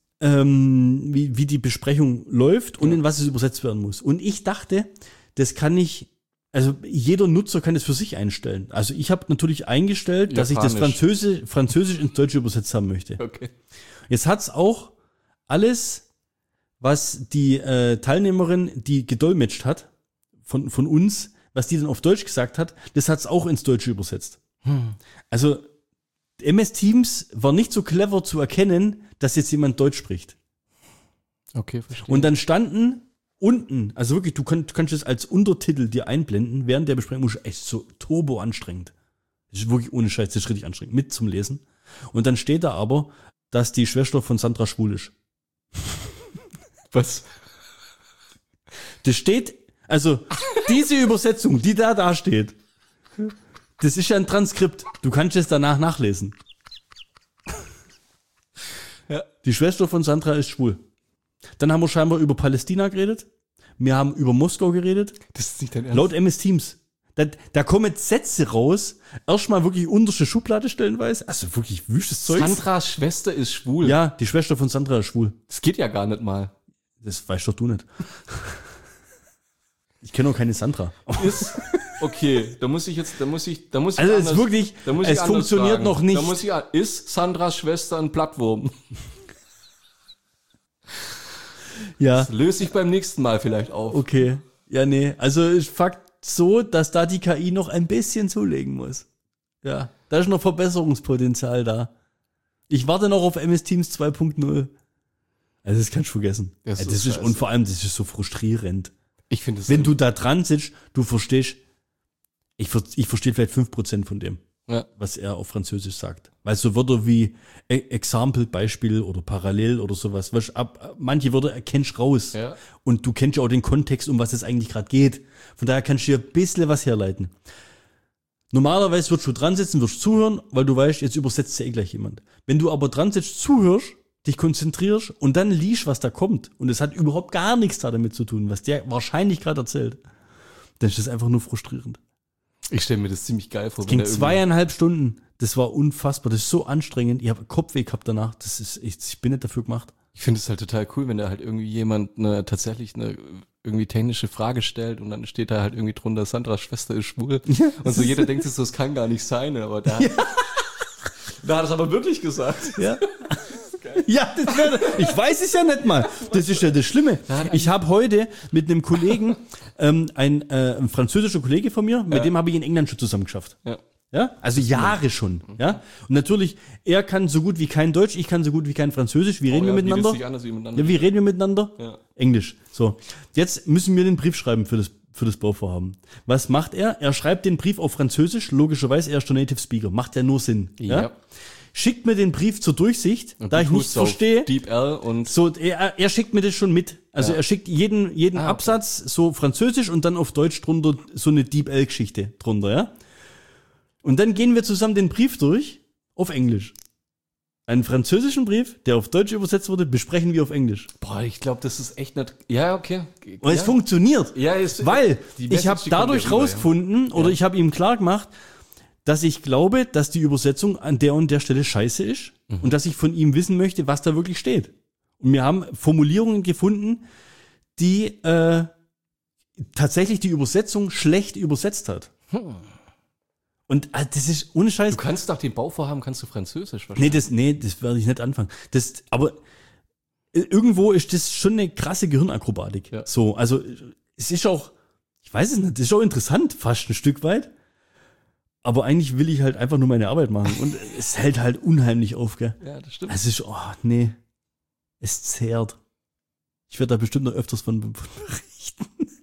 wie die Besprechung läuft und in was es übersetzt werden muss. Und ich dachte, das kann ich, also jeder Nutzer kann das für sich einstellen. Also ich habe natürlich eingestellt, dass ich das Französisch ins Deutsche übersetzt haben möchte. Okay. Jetzt hat's auch alles, was die Teilnehmerin, die gedolmetscht hat, von uns, was die dann auf Deutsch gesagt hat, das hat's auch ins Deutsche übersetzt. Also MS Teams war nicht so clever zu erkennen, dass jetzt jemand Deutsch spricht. Okay, verstehe. Und dann standen unten, also wirklich, du kannst es als Untertitel dir einblenden, während der Besprechung muss echt so turbo anstrengend. Das ist wirklich ohne Scheiß, das ist richtig anstrengend, mit zum Lesen. Und dann steht da aber, dass die Schwester von Sandra schwul ist. Was? Das steht, also diese Übersetzung, die da steht, das ist ja ein Transkript. Du kannst es danach nachlesen. Ja. Die Schwester von Sandra ist schwul. Dann haben wir scheinbar über Palästina geredet. Wir haben über Moskau geredet. Das ist nicht dein Ernst. Laut MS Teams. Da kommen Sätze raus. Erstmal wirklich unterste Schublade stellenweise. Also wirklich wüstes Zeug. Sandras Schwester ist schwul. Ja, die Schwester von Sandra ist schwul. Das geht ja gar nicht mal. Das weißt doch du nicht. Ich kenne auch keine Sandra. Okay, da muss ich also es ist wirklich, es funktioniert fragen. Noch nicht. Ist Sandras Schwester ein Plattwurm? Ja. Das löse ich beim nächsten Mal vielleicht auf. Okay. Ja, nee. Also ist Fakt so, dass da die KI noch ein bisschen zulegen muss. Ja. Da ist noch Verbesserungspotenzial da. Ich warte noch auf MS Teams 2.0. Also das kannst du vergessen. Das ist und vor allem, das ist so frustrierend. Ich finde es. Wenn du da dran sitzt, du verstehst, ich verstehe vielleicht 5% von dem, was er auf Französisch sagt. Weil so Wörter wie Example, Beispiel oder Parallel oder sowas, manche Wörter erkennst du raus. Ja. Und du kennst ja auch den Kontext, um was es eigentlich gerade geht. Von daher kannst du dir ein bisschen was herleiten. Normalerweise würdest du dran sitzen, wirst zuhören, weil du weißt, jetzt übersetzt ja eh gleich jemand. Wenn du aber dran sitzt, zuhörst, dich konzentrierst und dann liest, was da kommt, und es hat überhaupt gar nichts damit zu tun, was der wahrscheinlich gerade erzählt, dann ist das einfach nur frustrierend. Ich stelle mir das ziemlich geil vor. Es ging 2,5 Stunden. Das war unfassbar. Das ist so anstrengend. Ich habe Kopfweh gehabt danach. Ich bin nicht dafür gemacht. Ich finde es halt total cool, wenn da halt irgendwie jemand tatsächlich eine irgendwie technische Frage stellt und dann steht da halt irgendwie drunter, Sandras Schwester ist schwul. Und so jeder denkt sich so, das kann gar nicht sein, aber da hat es aber wirklich gesagt. Ja. Ja, ich weiß es ja nicht mal. Das ist ja das Schlimme. Ich habe heute mit einem Kollegen, ein französischer Kollege von mir, mit dem habe ich in England schon zusammen geschafft. Ja, also Jahre schon. Ja, und natürlich, er kann so gut wie kein Deutsch, ich kann so gut wie kein Französisch. Wie reden wir miteinander? Ja, wie reden wir miteinander? Ja. Englisch. So, jetzt müssen wir den Brief schreiben für das Bauvorhaben. Was macht er? Er schreibt den Brief auf Französisch. Logischerweise, er ist der Native Speaker. Macht ja nur Sinn. Ja. Schickt mir den Brief zur Durchsicht, und da ich nichts verstehe. Deep L und so, er schickt mir das schon mit. Also er schickt jeden Absatz so Französisch und dann auf Deutsch drunter so eine Deep L-Geschichte drunter, ja. Und dann gehen wir zusammen den Brief durch auf Englisch. Einen französischen Brief, der auf Deutsch übersetzt wurde, besprechen wir auf Englisch. Boah, ich glaube, das ist echt nicht. Ja, okay. Und es funktioniert. Ja, weil ich habe dadurch rausgefunden, oder ich habe ihm klar gemacht, dass ich glaube, dass die Übersetzung an der und der Stelle scheiße ist und dass ich von ihm wissen möchte, was da wirklich steht. Und wir haben Formulierungen gefunden, die tatsächlich die Übersetzung schlecht übersetzt hat. Und das ist ohne Scheiß. Du kannst nach dem Bauvorhaben kannst du Französisch wahrscheinlich. Nee, das werde ich nicht anfangen. Aber irgendwo ist das schon eine krasse Gehirnakrobatik. Ja. So, also es ist auch, ich weiß es nicht, das ist auch interessant, fast ein Stück weit. Aber eigentlich will ich halt einfach nur meine Arbeit machen. Und es hält halt unheimlich auf, gell? Ja, das stimmt. Es ist, nee. Es zehrt. Ich werde da bestimmt noch öfters von berichten.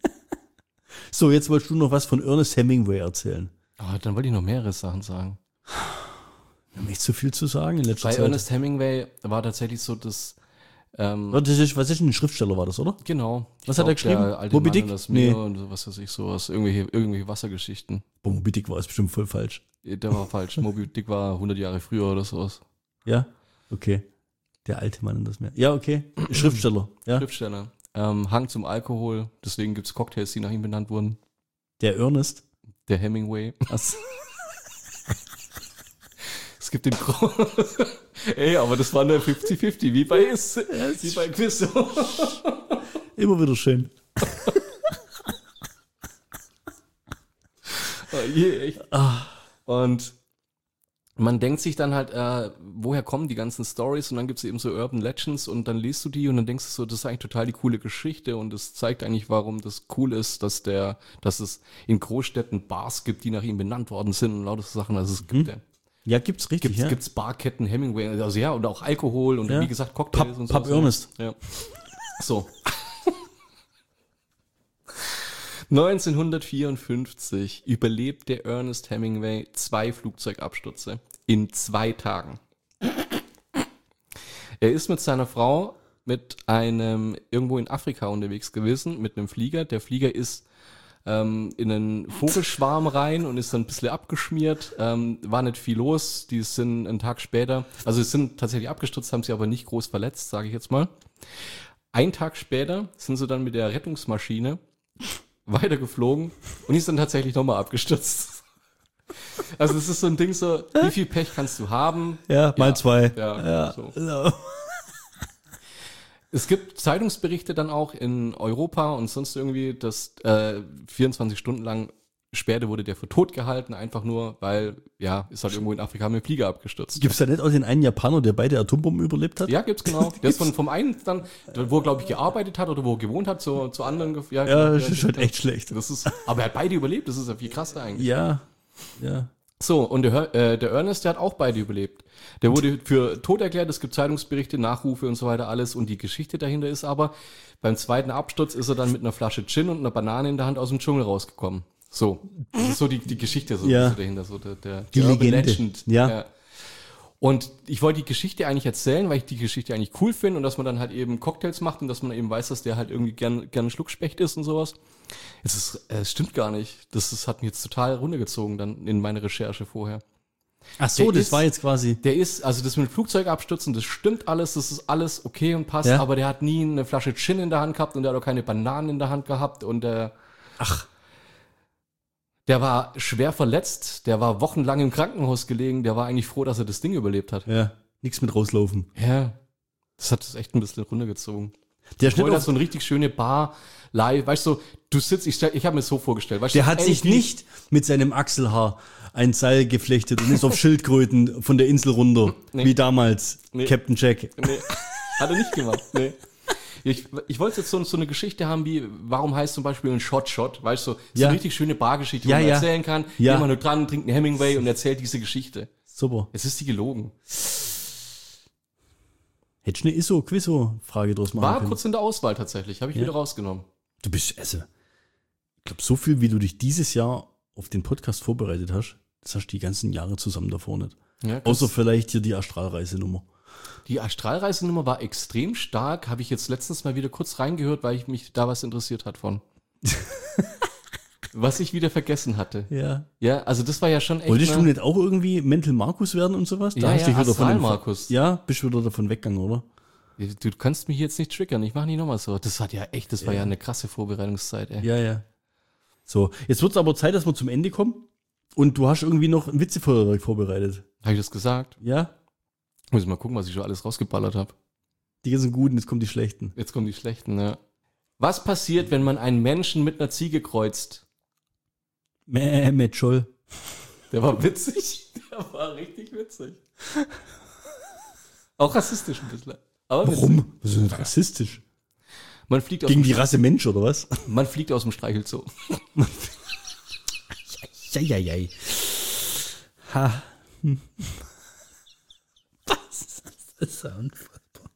So, jetzt wolltest du noch was von Ernest Hemingway erzählen. Oh, dann wollte ich noch mehrere Sachen sagen. Ich habe nicht so viel zu sagen in letzter Zeit. Bei Ernest Hemingway war tatsächlich so, dass was ist ein Schriftsteller, war das, oder? Genau. Was hat er geschrieben? Der alte Moby Dick? Das Meer und was weiß ich, sowas. Irgendwelche Wassergeschichten. Moby Dick war es bestimmt voll falsch. Der war falsch. Moby Dick war 100 Jahre früher oder sowas. Ja? Okay. Der alte Mann und das Meer. Ja, okay. Schriftsteller. Ja. Schriftsteller. Hang zum Alkohol. Deswegen gibt es Cocktails, die nach ihm benannt wurden. Der Ernest? Der Hemingway. Was? Es gibt den Ey, aber das war nur 50-50, wie bei Quiz. Immer wieder schön. Oh je, echt. Und man denkt sich dann halt, woher kommen die ganzen Stories? Und dann gibt es eben so Urban Legends und dann liest du die und dann denkst du so, das ist eigentlich total die coole Geschichte und es zeigt eigentlich, warum das cool ist, dass es in Großstädten Bars gibt, die nach ihm benannt worden sind und lauter Sachen. Also es gibt ja, gibt's richtig. Gibt's Barketten, Hemingway, also ja, und auch Alkohol und wie gesagt Cocktails und so. Pub Ernest. Ja. So. 1954 überlebt der Ernest Hemingway 2 Flugzeugabstürze in 2 Tagen. Er ist mit seiner Frau mit einem irgendwo in Afrika unterwegs gewesen, mit einem Flieger. Der Flieger ist in einen Vogelschwarm rein und ist dann ein bisschen abgeschmiert. War nicht viel los. Die sind einen Tag später, also es sind tatsächlich abgestürzt, haben sie aber nicht groß verletzt, sage ich jetzt mal. Einen Tag später sind sie dann mit der Rettungsmaschine weitergeflogen und ist dann tatsächlich nochmal abgestürzt. Also es ist so ein Ding so, wie viel Pech kannst du haben? Ja, mal 2. Ja. So. Es gibt Zeitungsberichte dann auch in Europa und sonst irgendwie, dass 24 Stunden lang später wurde der für tot gehalten, einfach nur, weil, ja, ist halt irgendwo in Afrika mit dem Flieger abgestürzt. Gibt's da nicht auch den einen Japaner, der beide Atombomben überlebt hat? Ja, gibt's genau. Der ist vom einen dann, wo er, glaube ich, gearbeitet hat oder wo er gewohnt hat, zu anderen. Ja, das ist halt echt schlecht. Aber er hat beide überlebt, das ist ja viel krasser eigentlich. Ja. So, und der Ernest, der hat auch beide überlebt. Der wurde für tot erklärt, es gibt Zeitungsberichte, Nachrufe und so weiter, alles. Und die Geschichte dahinter ist aber, beim zweiten Absturz ist er dann mit einer Flasche Gin und einer Banane in der Hand aus dem Dschungel rausgekommen. So, das ist so die Geschichte so dahinter, so die Legende. Legend. Ja. Und ich wollte die Geschichte eigentlich erzählen, weil ich die Geschichte eigentlich cool finde und dass man dann halt eben Cocktails macht und dass man eben weiß, dass der halt irgendwie gern ein Schluckspecht ist und sowas. Es stimmt gar nicht. Das hat mich jetzt total runtergezogen dann in meine Recherche vorher. Ach so, das war jetzt quasi. Also das mit dem Flugzeugabstürzen, das stimmt alles, das ist alles okay und passt, aber der hat nie eine Flasche Gin in der Hand gehabt und der hat auch keine Bananen in der Hand gehabt und der war schwer verletzt, der war wochenlang im Krankenhaus gelegen, der war eigentlich froh, dass er das Ding überlebt hat. Ja, nichts mit rauslaufen. Ja, das hat es echt ein bisschen runtergezogen. Der Ich wollte da so eine richtig schöne Bar live, weißt du, du sitzt, ich habe mir das so vorgestellt. Weißt der du, hat sich nicht mit seinem Achselhaar ein Seil geflechtet und ist auf Schildkröten von der Insel runter, wie damals Captain Jack. Nee, hat er nicht gemacht, nee. Ich wollte jetzt so eine Geschichte haben, wie, warum heißt zum Beispiel ein Shot, weißt du, so eine richtig schöne Bargeschichte, die man erzählen kann. Ja. Jemand nur dran, trinkt einen Hemingway und erzählt diese Geschichte. Super. Jetzt ist die gelogen. Hättest du eine ISO-Quizzo-Frage draus machen War können? kurz in der Auswahl tatsächlich, habe ich wieder rausgenommen. Du bist, also, ich glaube, so viel, wie du dich dieses Jahr auf den Podcast vorbereitet hast, das hast du die ganzen Jahre zusammen davor nicht. Ja, Außer vielleicht hier die Astralreisenummer. Die Astralreisenummer war extrem stark, habe ich jetzt letztens mal wieder kurz reingehört, weil ich mich da was interessiert hat von. Was ich wieder vergessen hatte. Ja. Ja, also das war ja schon echt. Wolltest du nicht auch irgendwie Mental Markus werden und sowas? Ja, hast du dich wieder Astral Markus. Ja, bist du wieder davon weggegangen, oder? Du kannst mich jetzt nicht triggern, ich mache nicht nochmal so. Das war ja eine krasse Vorbereitungszeit, ey. Ja. So, jetzt wird es aber Zeit, dass wir zum Ende kommen. Und du hast irgendwie noch ein Witzefeuerwerk vorbereitet. Habe ich das gesagt? Ja? Muss ich mal gucken, was ich schon alles rausgeballert habe. Die ganzen Guten, jetzt kommen die Schlechten. Jetzt kommen die Schlechten, ja. Was passiert, wenn man einen Menschen mit einer Ziege kreuzt? Mit Scholl. Der war witzig. Der war richtig witzig. Auch rassistisch ein bisschen. Aber Warum? Was ist denn rassistisch? Man fliegt Gegen die Rasse Mensch, oder was? Man fliegt aus dem Streichelzoo. Jai. Ha. Was? Das ist unfassbar.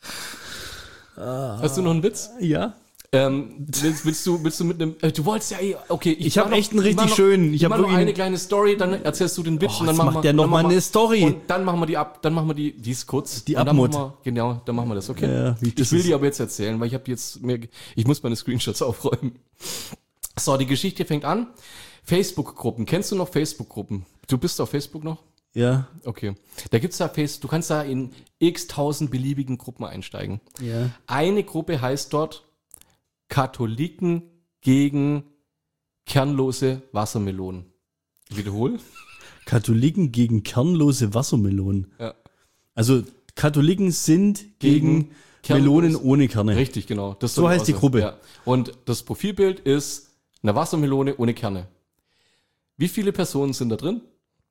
Hast du noch einen Witz? Ja. Willst du mit einem, du wolltest ja, okay. Ich habe echt einen richtig schönen. Ich habe noch eine kleine Story, dann erzählst du den Witz und dann macht der nochmal eine Story. Und dann machen wir die ist kurz. Die und Abmod. dann machen wir das, okay? Ja, ich will die aber jetzt erzählen, weil ich habe jetzt ich muss meine Screenshots aufräumen. So, die Geschichte fängt an. Facebook-Gruppen. Kennst du noch Facebook-Gruppen? Du bist auf Facebook noch? Ja. Okay. Da gibt's du kannst da in x tausend beliebigen Gruppen einsteigen. Ja. Eine Gruppe heißt dort Katholiken gegen kernlose Wassermelonen. Ich wiederhole. Katholiken gegen kernlose Wassermelonen. Ja. Also Katholiken sind gegen Melonen ohne Kerne. Richtig, genau. Das so heißt die Gruppe. Ja. Und das Profilbild ist eine Wassermelone ohne Kerne. Wie viele Personen sind da drin?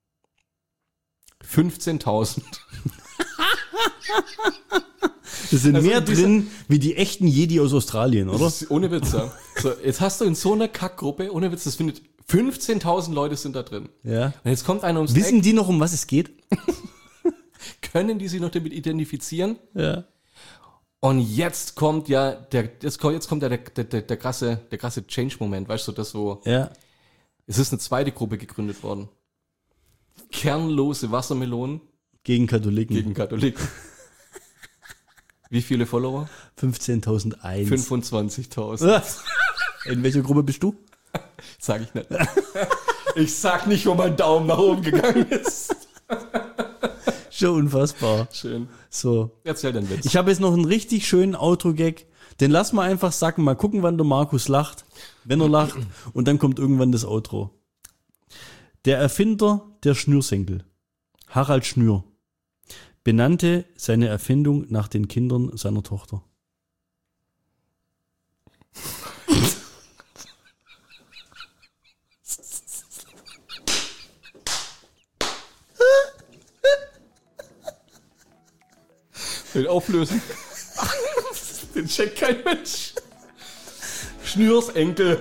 15.000. Das sind mehr drin wie die echten Jedi aus Australien, oder? Ohne Witz, ja. So, jetzt hast du in so einer Kackgruppe, ohne Witz, das findet 15.000 Leute sind da drin. Ja. Und jetzt kommt einer ums Wissen die noch, um was es geht? Können die sich noch damit identifizieren? Ja. Und jetzt kommt ja der krasse Change-Moment, weißt du, das so. Ja. Es ist eine zweite Gruppe gegründet worden. Kernlose Wassermelonen gegen Katholiken. Gegen Katholiken. Wie viele Follower? 15.001. 25.000. In welcher Gruppe bist du? Sag ich nicht. Ich sag nicht, wo mein Daumen nach oben gegangen ist. Schon unfassbar. Schön. So. Erzähl den Witz. Ich habe jetzt noch einen richtig schönen Outro-Gag. Den lass mal einfach sacken. Mal gucken, wann der Markus lacht. Wenn er lacht. Und dann kommt irgendwann das Outro. Der Erfinder der Schnürsenkel, Harald Schnür, benannte seine Erfindung nach den Kindern seiner Tochter. Den auflösen. Den checkt kein Mensch. Schnürs Enkel.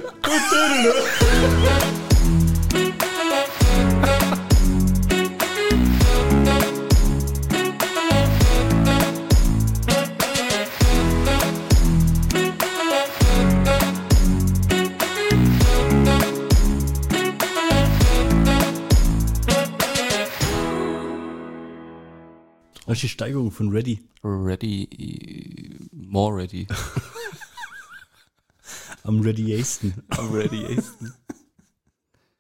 Was ist die Steigerung von Ready? More ready. Am readiesten. Am readiesten.